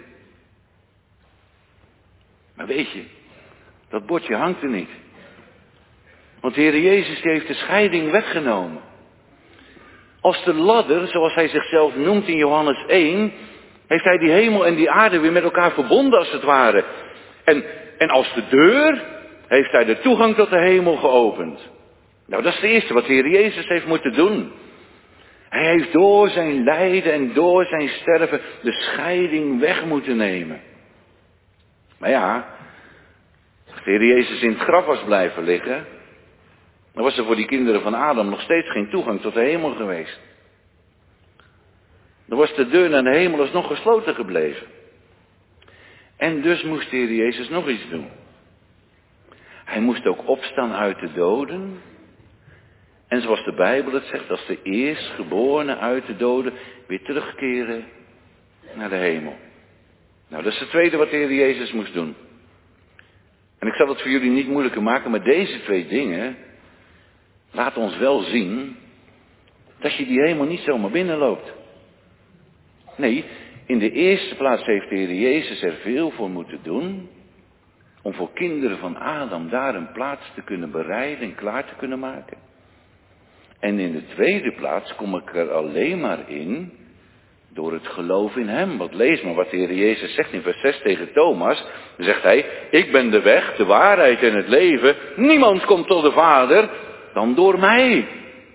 Maar weet je, dat bordje hangt er niet. Want de Heer Jezus die heeft de scheiding weggenomen. Als de ladder, zoals hij zichzelf noemt in Johannes één, heeft hij die hemel en die aarde weer met elkaar verbonden als het ware. En, en als de deur heeft hij de toegang tot de hemel geopend. Nou, dat is het eerste wat de Heer Jezus heeft moeten doen. Hij heeft door zijn lijden en door zijn sterven de scheiding weg moeten nemen. Maar ja, als de Heer Jezus in het graf was blijven liggen, dan was er voor die kinderen van Adam nog steeds geen toegang tot de hemel geweest. Dan was de deur naar de hemel alsnog gesloten gebleven. En dus moest de Heer Jezus nog iets doen. Hij moest ook opstaan uit de doden. En zoals de Bijbel het zegt, als de eerstgeborene uit de doden weer terugkeren naar de hemel. Nou, dat is het tweede wat de Heer Jezus moest doen. En ik zal het voor jullie niet moeilijker maken, maar deze twee dingen laat ons wel zien dat je die hemel niet zomaar binnenloopt. Nee, in de eerste plaats heeft de Heer Jezus er veel voor moeten doen om voor kinderen van Adam daar een plaats te kunnen bereiden en klaar te kunnen maken. En in de tweede plaats kom ik er alleen maar in door het geloof in hem. Want lees maar wat de Heer Jezus zegt in vers zes tegen Thomas. Dan zegt hij: ik ben de weg, de waarheid en het leven. Niemand komt tot de Vader dan door mij.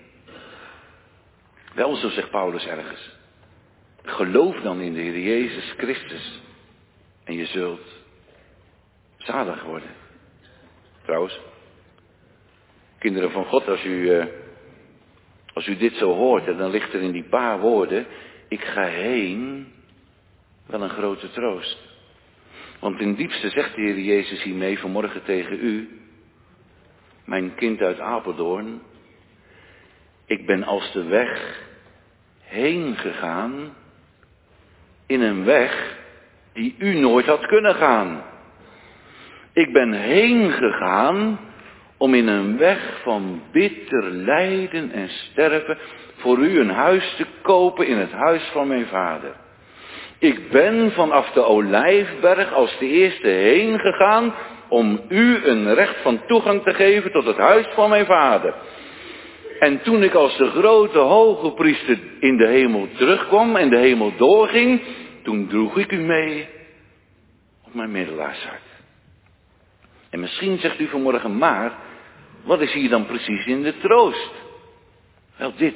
Wel, zo zegt Paulus ergens. Geloof dan in de Heer Jezus Christus. En je zult zalig worden. Trouwens, kinderen van God, als u, uh, als u dit zo hoort, dan ligt er in die paar woorden: ik ga heen, wel een grote troost. Want in diepste zegt de Heer Jezus hiermee vanmorgen tegen u: mijn kind uit Apeldoorn, ik ben als de weg heen gegaan in een weg die u nooit had kunnen gaan. Ik ben heen gegaan om in een weg van bitter lijden en sterven voor u een huis te kopen in het huis van mijn vader. Ik ben vanaf de Olijfberg als de eerste heen gegaan om u een recht van toegang te geven tot het huis van mijn vader. En toen ik als de grote hoge priester in de hemel terugkwam en de hemel doorging, toen droeg ik u mee op mijn middelaarshart. En misschien zegt u vanmorgen, maar wat is hier dan precies in de troost? Wel dit.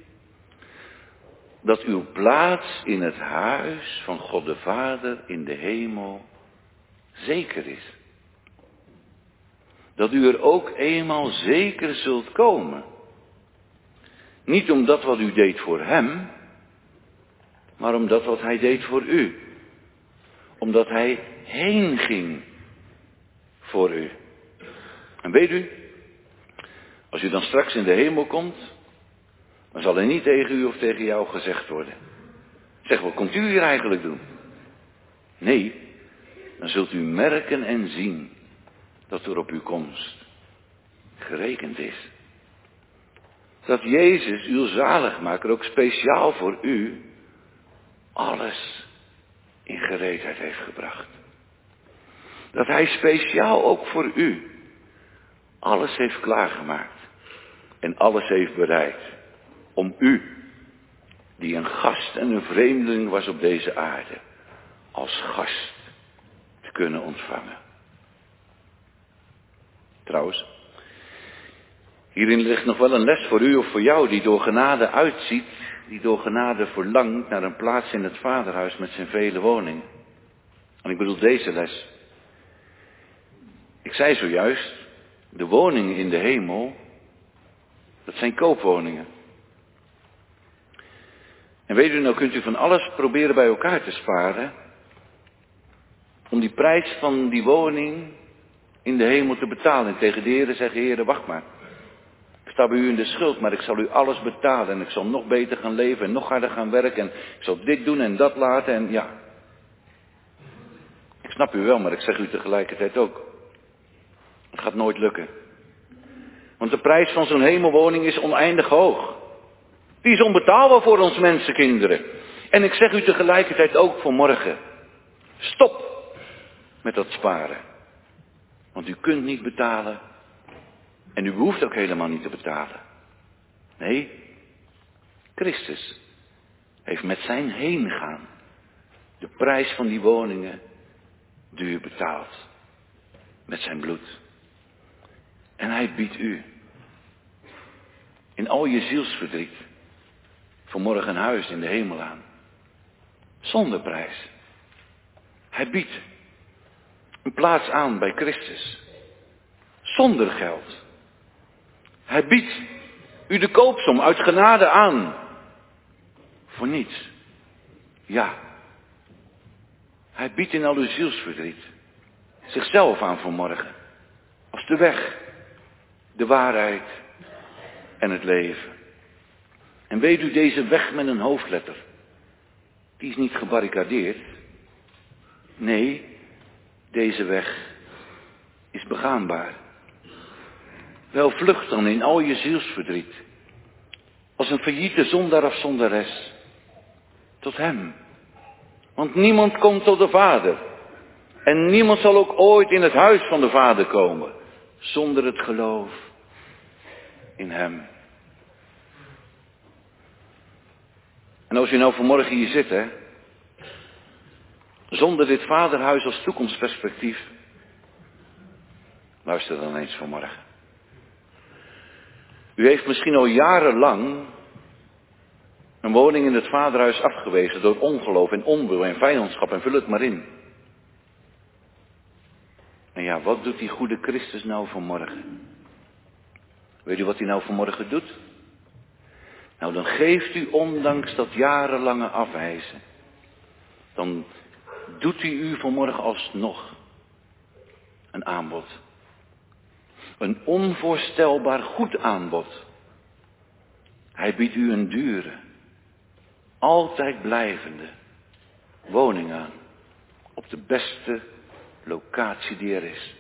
Dat uw plaats in het huis van God de Vader in de hemel zeker is. Dat u er ook eenmaal zeker zult komen. Niet om dat wat u deed voor hem, maar om dat wat hij deed voor u. Omdat hij heen ging voor u. En weet u, als u dan straks in de hemel komt, dan zal er niet tegen u of tegen jou gezegd worden. Zeg, wat komt u hier eigenlijk doen? Nee, dan zult u merken en zien dat er op uw komst gerekend is. Dat Jezus, uw zaligmaker, ook speciaal voor u alles in gereedheid heeft gebracht. Dat hij speciaal ook voor u alles heeft klaargemaakt en alles heeft bereid om u, die een gast en een vreemdeling was op deze aarde, als gast te kunnen ontvangen. Trouwens, hierin ligt nog wel een les voor u of voor jou die door genade uitziet, die door genade verlangt naar een plaats in het Vaderhuis met zijn vele woningen. En ik bedoel deze les. Ik zei zojuist, de woningen in de hemel, dat zijn koopwoningen. En weet u, nou kunt u van alles proberen bij elkaar te sparen, om die prijs van die woning in de hemel te betalen. En tegen de Heere zeggen, Heere, wacht maar. Ik sta bij u in de schuld, maar ik zal u alles betalen. En ik zal nog beter gaan leven en nog harder gaan werken. En ik zal dit doen en dat laten en ja. Ik snap u wel, maar ik zeg u tegelijkertijd ook. Het gaat nooit lukken. Want de prijs van zo'n hemelwoning is oneindig hoog. Die is onbetaalbaar voor ons mensenkinderen. En ik zeg u tegelijkertijd ook vanmorgen. Stop met dat sparen. Want u kunt niet betalen. En u behoeft ook helemaal niet te betalen. Nee, Christus heeft met zijn heengaan de prijs van die woningen duur betaald. Met zijn bloed. En hij biedt u in al je zielsverdriet vanmorgen een huis in de hemel aan. Zonder prijs. Hij biedt een plaats aan bij Christus. Zonder geld. Hij biedt u de koopsom uit genade aan. Voor niets. Ja. Hij biedt in al uw zielsverdriet zichzelf aan vanmorgen. Als de weg, de waarheid en het leven. En weet u, deze weg met een hoofdletter, die is niet gebarricadeerd. Nee, deze weg is begaanbaar. Wel, vlucht dan in al je zielsverdriet. Als een failliete zondaar of zondares. Tot hem. Want niemand komt tot de Vader. En niemand zal ook ooit in het huis van de Vader komen. Zonder het geloof in hem. En als u nou vanmorgen hier zit, hè. Zonder dit Vaderhuis als toekomstperspectief. Luister dan eens vanmorgen. U heeft misschien al jarenlang een woning in het Vaderhuis afgewezen door ongeloof en onwil en vijandschap en vul het maar in. En ja, wat doet die goede Christus nou vanmorgen? Weet u wat hij nou vanmorgen doet? Nou, dan geeft u ondanks dat jarenlange afwijzen, dan doet hij u vanmorgen alsnog een aanbod. Een onvoorstelbaar goed aanbod. Hij biedt u een dure, altijd blijvende woning aan. Op de beste locatie die er is.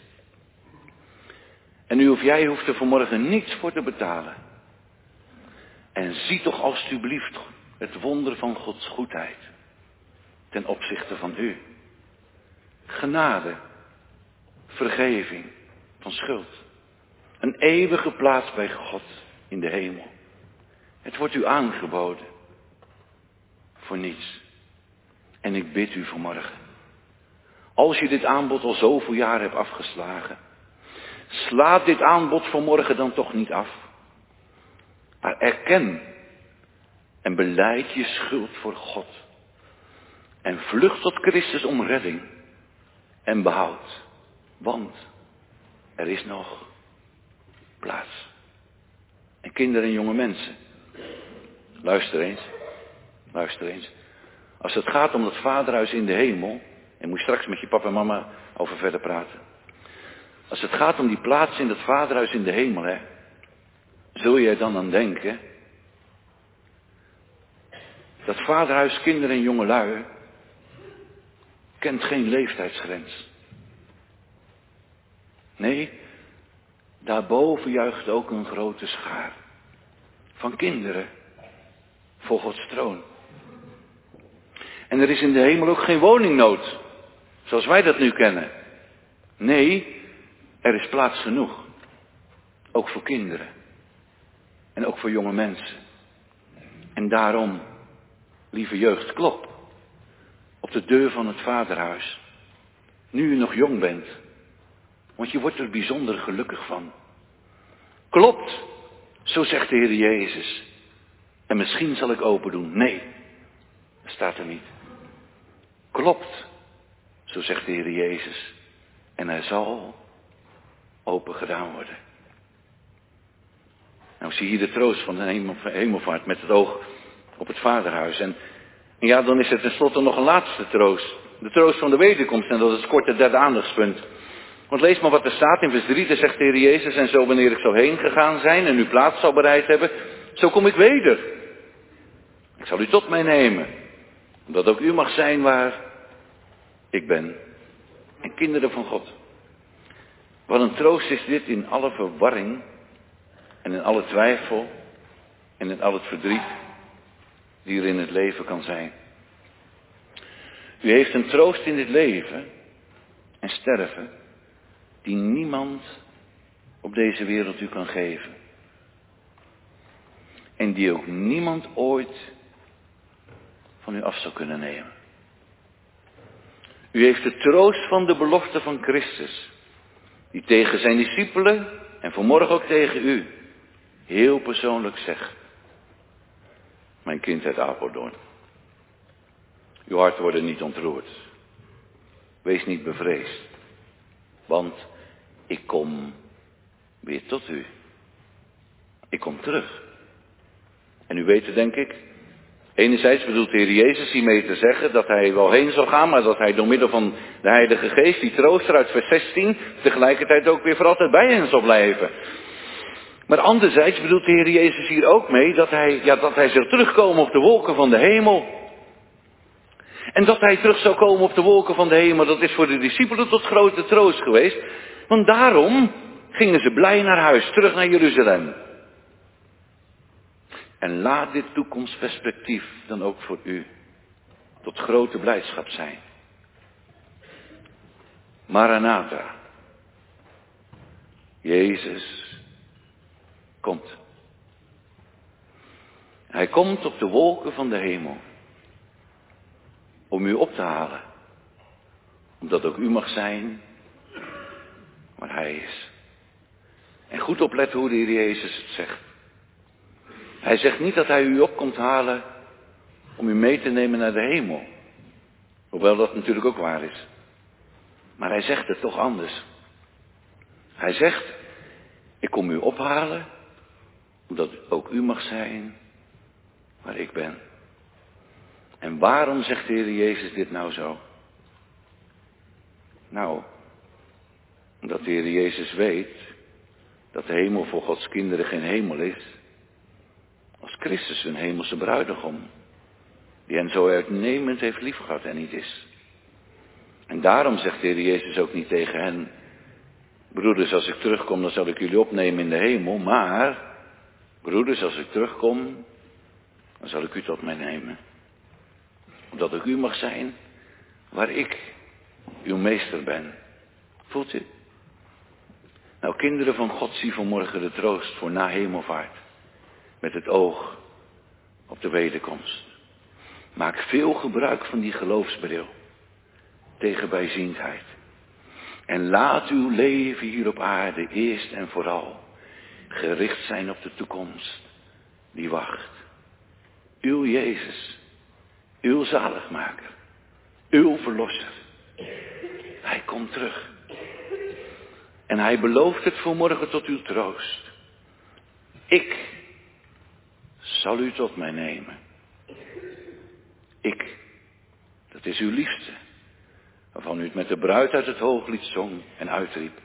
En u of jij hoeft er vanmorgen niets voor te betalen. En zie toch alstublieft het wonder van Gods goedheid. Ten opzichte van u. Genade. Vergeving van schuld. Een eeuwige plaats bij God in de hemel. Het wordt u aangeboden. Voor niets. En ik bid u vanmorgen, als je dit aanbod al zoveel jaar hebt afgeslagen, slaat dit aanbod vanmorgen dan toch niet af. Maar erken en belijd je schuld voor God. En vlucht tot Christus om redding en behoud. Want er is nog plaats. En kinderen en jonge mensen, luister eens, luister eens. Als het gaat om het vaderhuis in de hemel, en moet je straks met je papa en mama over verder praten. Als het gaat om die plaats in het vaderhuis in de hemel, hè, zul je er dan aan denken dat vaderhuis, kinderen en jongelui kent geen leeftijdsgrens. Nee, daarboven juicht ook een grote schaar van kinderen voor Gods troon. En er is in de hemel ook geen woningnood, zoals wij dat nu kennen. Nee, er is plaats genoeg. Ook voor kinderen. En ook voor jonge mensen. En daarom, lieve jeugd, klop op de deur van het vaderhuis. Nu u nog jong bent. Want je wordt er bijzonder gelukkig van. Klopt, zo zegt de Heer Jezus. En misschien zal ik open doen. Nee, dat staat er niet. Klopt, zo zegt de Heer Jezus. En hij zal open gedaan worden. Nou zie je de troost van de hemelvaart met het oog op het vaderhuis. En, en ja, dan is er tenslotte nog een laatste troost. De troost van de wederkomst. En dat is kort het derde aandachtspunt. Want lees maar wat er staat in vers drie. Daar zegt de Heer Jezus: en zo wanneer ik zou heen gegaan zijn en u plaats zal bereid hebben, zo kom ik weder. Ik zal u tot mij nemen. Omdat ook u mag zijn waar ik ben. En kinderen van God. Wat een troost is dit in alle verwarring. En in alle twijfel. En in al het verdriet. Die er in het leven kan zijn. U heeft een troost in dit leven. En sterven. Die niemand op deze wereld u kan geven. En die ook niemand ooit van u af zou kunnen nemen. U heeft de troost van de belofte van Christus. Die tegen zijn discipelen en vanmorgen ook tegen u heel persoonlijk zegt. Mijn kind uit Apeldoorn. Uw hart wordt niet ontroerd. Wees niet bevreesd. Want ik kom weer tot u. Ik kom terug. En u weet het, denk ik. Enerzijds bedoelt de Heer Jezus hiermee te zeggen dat hij wel heen zal gaan, maar dat hij door middel van de Heilige Geest, die trooster uit vers zestien, tegelijkertijd ook weer voor altijd bij hen zal blijven. Maar anderzijds bedoelt de Heer Jezus hier ook mee dat hij, ja, dat hij zal terugkomen op de wolken van de hemel. En dat hij terug zou komen op de wolken van de hemel, dat is voor de discipelen tot grote troost geweest. Want daarom gingen ze blij naar huis, terug naar Jeruzalem. En laat dit toekomstperspectief dan ook voor u tot grote blijdschap zijn. Maranatha. Jezus komt. Hij komt op de wolken van de hemel. Om u op te halen. Omdat ook u mag zijn waar hij is. En goed opletten hoe de Heer Jezus het zegt. Hij zegt niet dat hij u op komt halen om u mee te nemen naar de hemel. Hoewel dat natuurlijk ook waar is. Maar hij zegt het toch anders. Hij zegt, ik kom u ophalen, omdat ook u mag zijn waar ik ben. En waarom zegt de Heer Jezus dit nou zo? Nou, omdat de Heer Jezus weet dat de hemel voor Gods kinderen geen hemel is. Als Christus hun hemelse bruidegom, die hen zo uitnemend heeft liefgehad en niet is. En daarom zegt de Heer Jezus ook niet tegen hen, broeders, als ik terugkom, dan zal ik jullie opnemen in de hemel. Maar, broeders, als ik terugkom, dan zal ik u tot mij nemen. Omdat ik u mag zijn waar ik uw meester ben. Voelt u? Nou, kinderen van God, zie vanmorgen de troost voor na hemelvaart. Met het oog op de wederkomst. Maak veel gebruik van die geloofsbril tegen bijziendheid. En laat uw leven hier op aarde eerst en vooral gericht zijn op de toekomst die wacht. Uw Jezus, uw zaligmaker, uw verlosser. Hij komt terug. En hij belooft het vanmorgen tot uw troost. Ik zal u tot mij nemen. Ik, dat is uw liefste, waarvan u het met de bruid uit het hooglied zong en uitriep.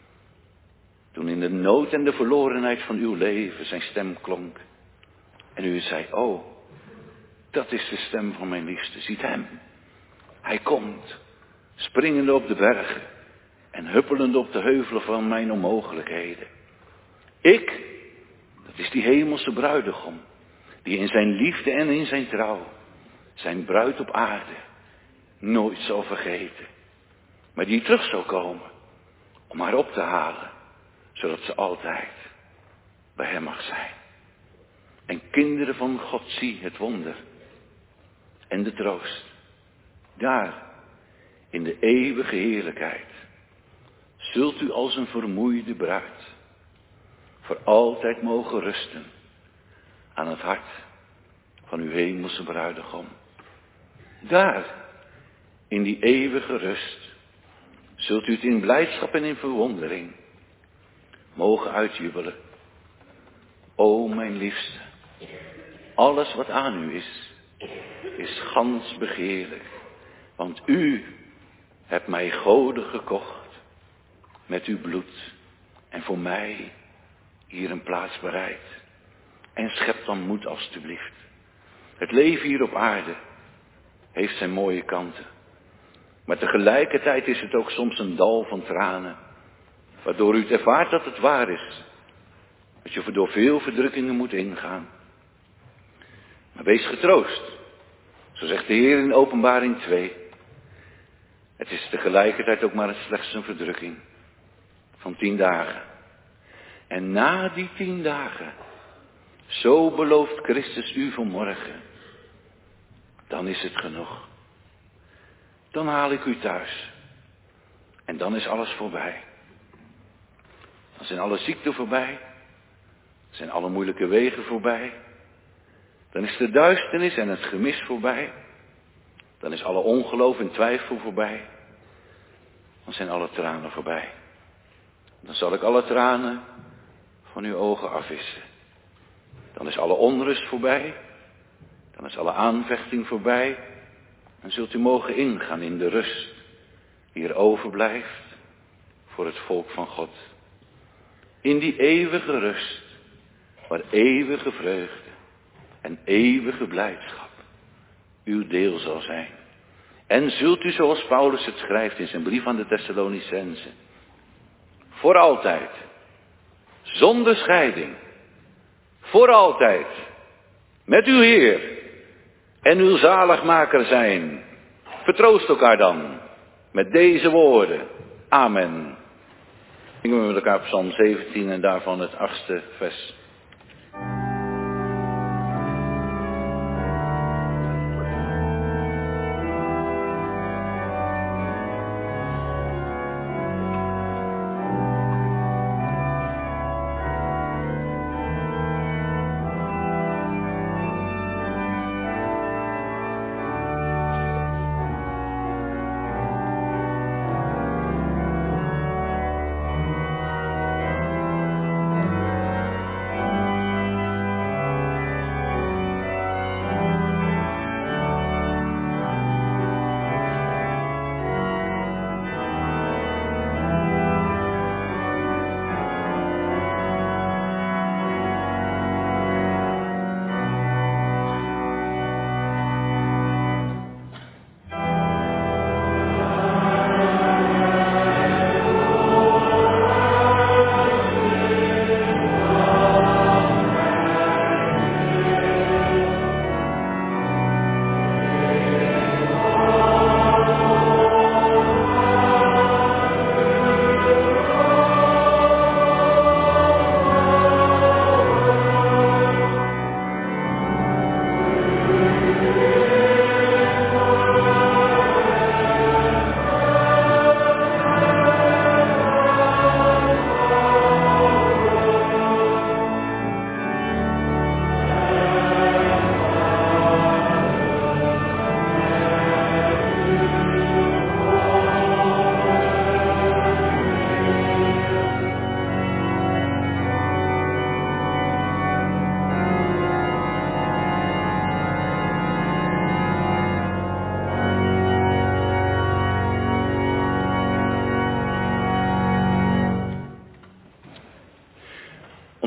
Toen in de nood en de verlorenheid van uw leven zijn stem klonk. En u zei, oh, dat is de stem van mijn liefste, ziet hem. Hij komt, springende op de bergen en huppelende op de heuvelen van mijn onmogelijkheden. Ik, dat is die hemelse bruidegom, die in zijn liefde en in zijn trouw zijn bruid op aarde nooit zal vergeten. Maar die terug zal komen om haar op te halen, zodat ze altijd bij hem mag zijn. En kinderen van God, zie het wonder en de troost. Daar, in de eeuwige heerlijkheid, zult u als een vermoeide bruid voor altijd mogen rusten aan het hart van uw hemelse bruidegom. Daar, in die eeuwige rust, zult u het in blijdschap en in verwondering mogen uitjubelen. O mijn liefste, alles wat aan u is, is gans begeerlijk. Want u hebt mij goden gekocht met uw bloed en voor mij hier een plaats bereid. En schep dan moed alstublieft. Het leven hier op aarde heeft zijn mooie kanten. Maar tegelijkertijd is het ook soms een dal van tranen. Waardoor u het ervaart dat het waar is. Dat je door veel verdrukkingen moet ingaan. Maar wees getroost. Zo zegt de Heer in Openbaring twee. Het is tegelijkertijd ook maar slechts een verdrukking. Van tien dagen. En na die tien dagen. Zo belooft Christus u vanmorgen. Dan is het genoeg. Dan haal ik u thuis. En dan is alles voorbij. Dan zijn alle ziekten voorbij. Zijn alle moeilijke wegen voorbij. Dan is de duisternis en het gemis voorbij. Dan is alle ongeloof en twijfel voorbij. Dan zijn alle tranen voorbij. Dan zal ik alle tranen van uw ogen afwissen. Dan is alle onrust voorbij. Dan is alle aanvechting voorbij. Dan zult u mogen ingaan in de rust die er overblijft voor het volk van God. In die eeuwige rust, waar eeuwige vreugde en eeuwige blijdschap uw deel zal zijn. En zult u, zoals Paulus het schrijft in zijn brief aan de Thessalonicenzen, voor altijd, zonder scheiding, voor altijd, met uw Heer en uw zaligmaker zijn. Vertroost elkaar dan met deze woorden. Amen. Zingen we met elkaar Psalm zeventien en daarvan het achtste vers.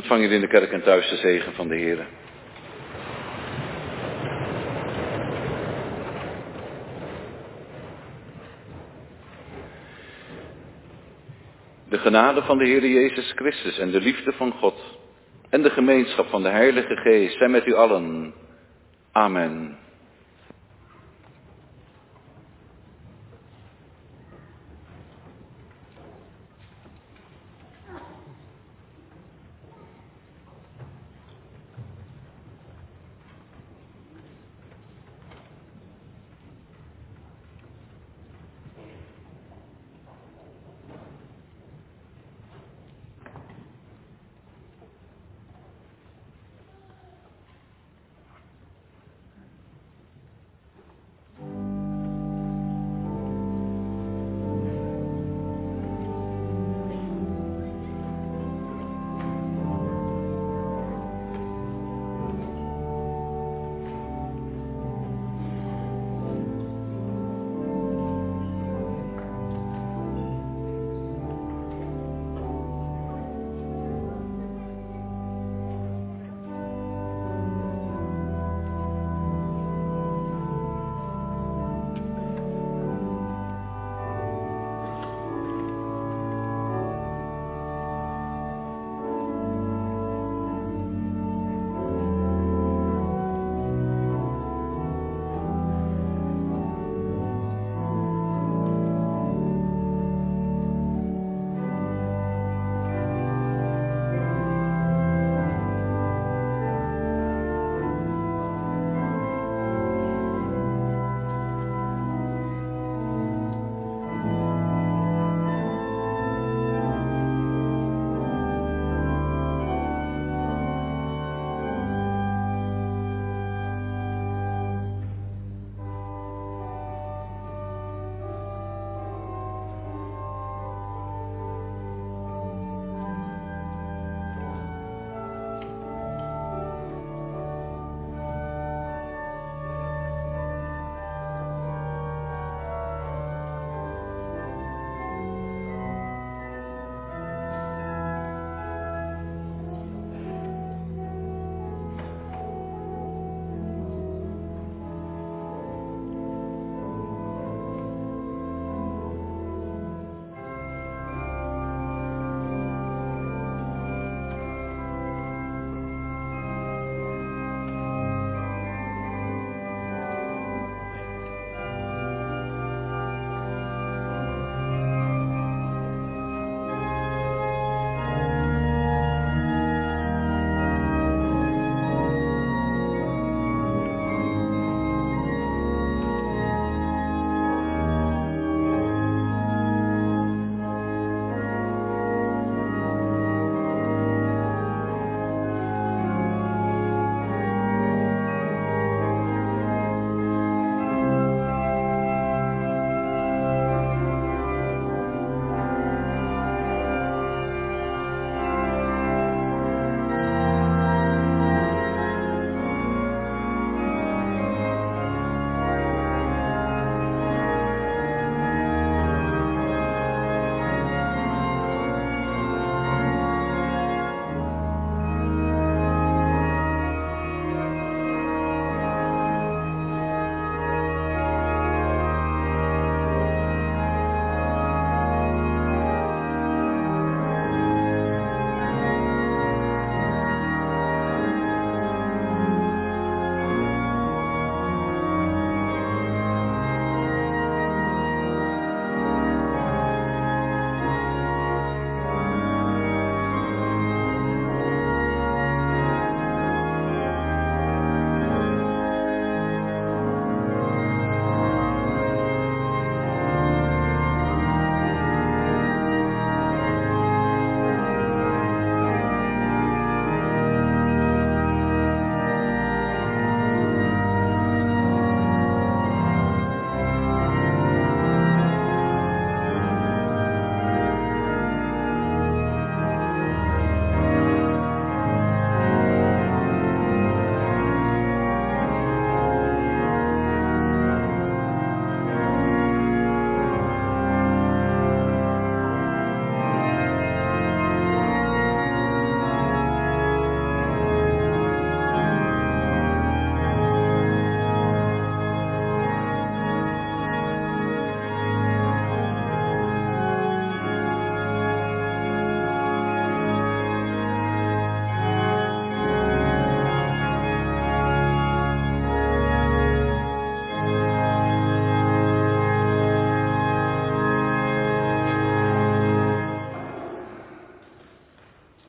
Ontvang je in de kerk en thuis de zegen van de Heer. De genade van de Heer Jezus Christus en de liefde van God en de gemeenschap van de Heilige Geest zijn met u allen. Amen.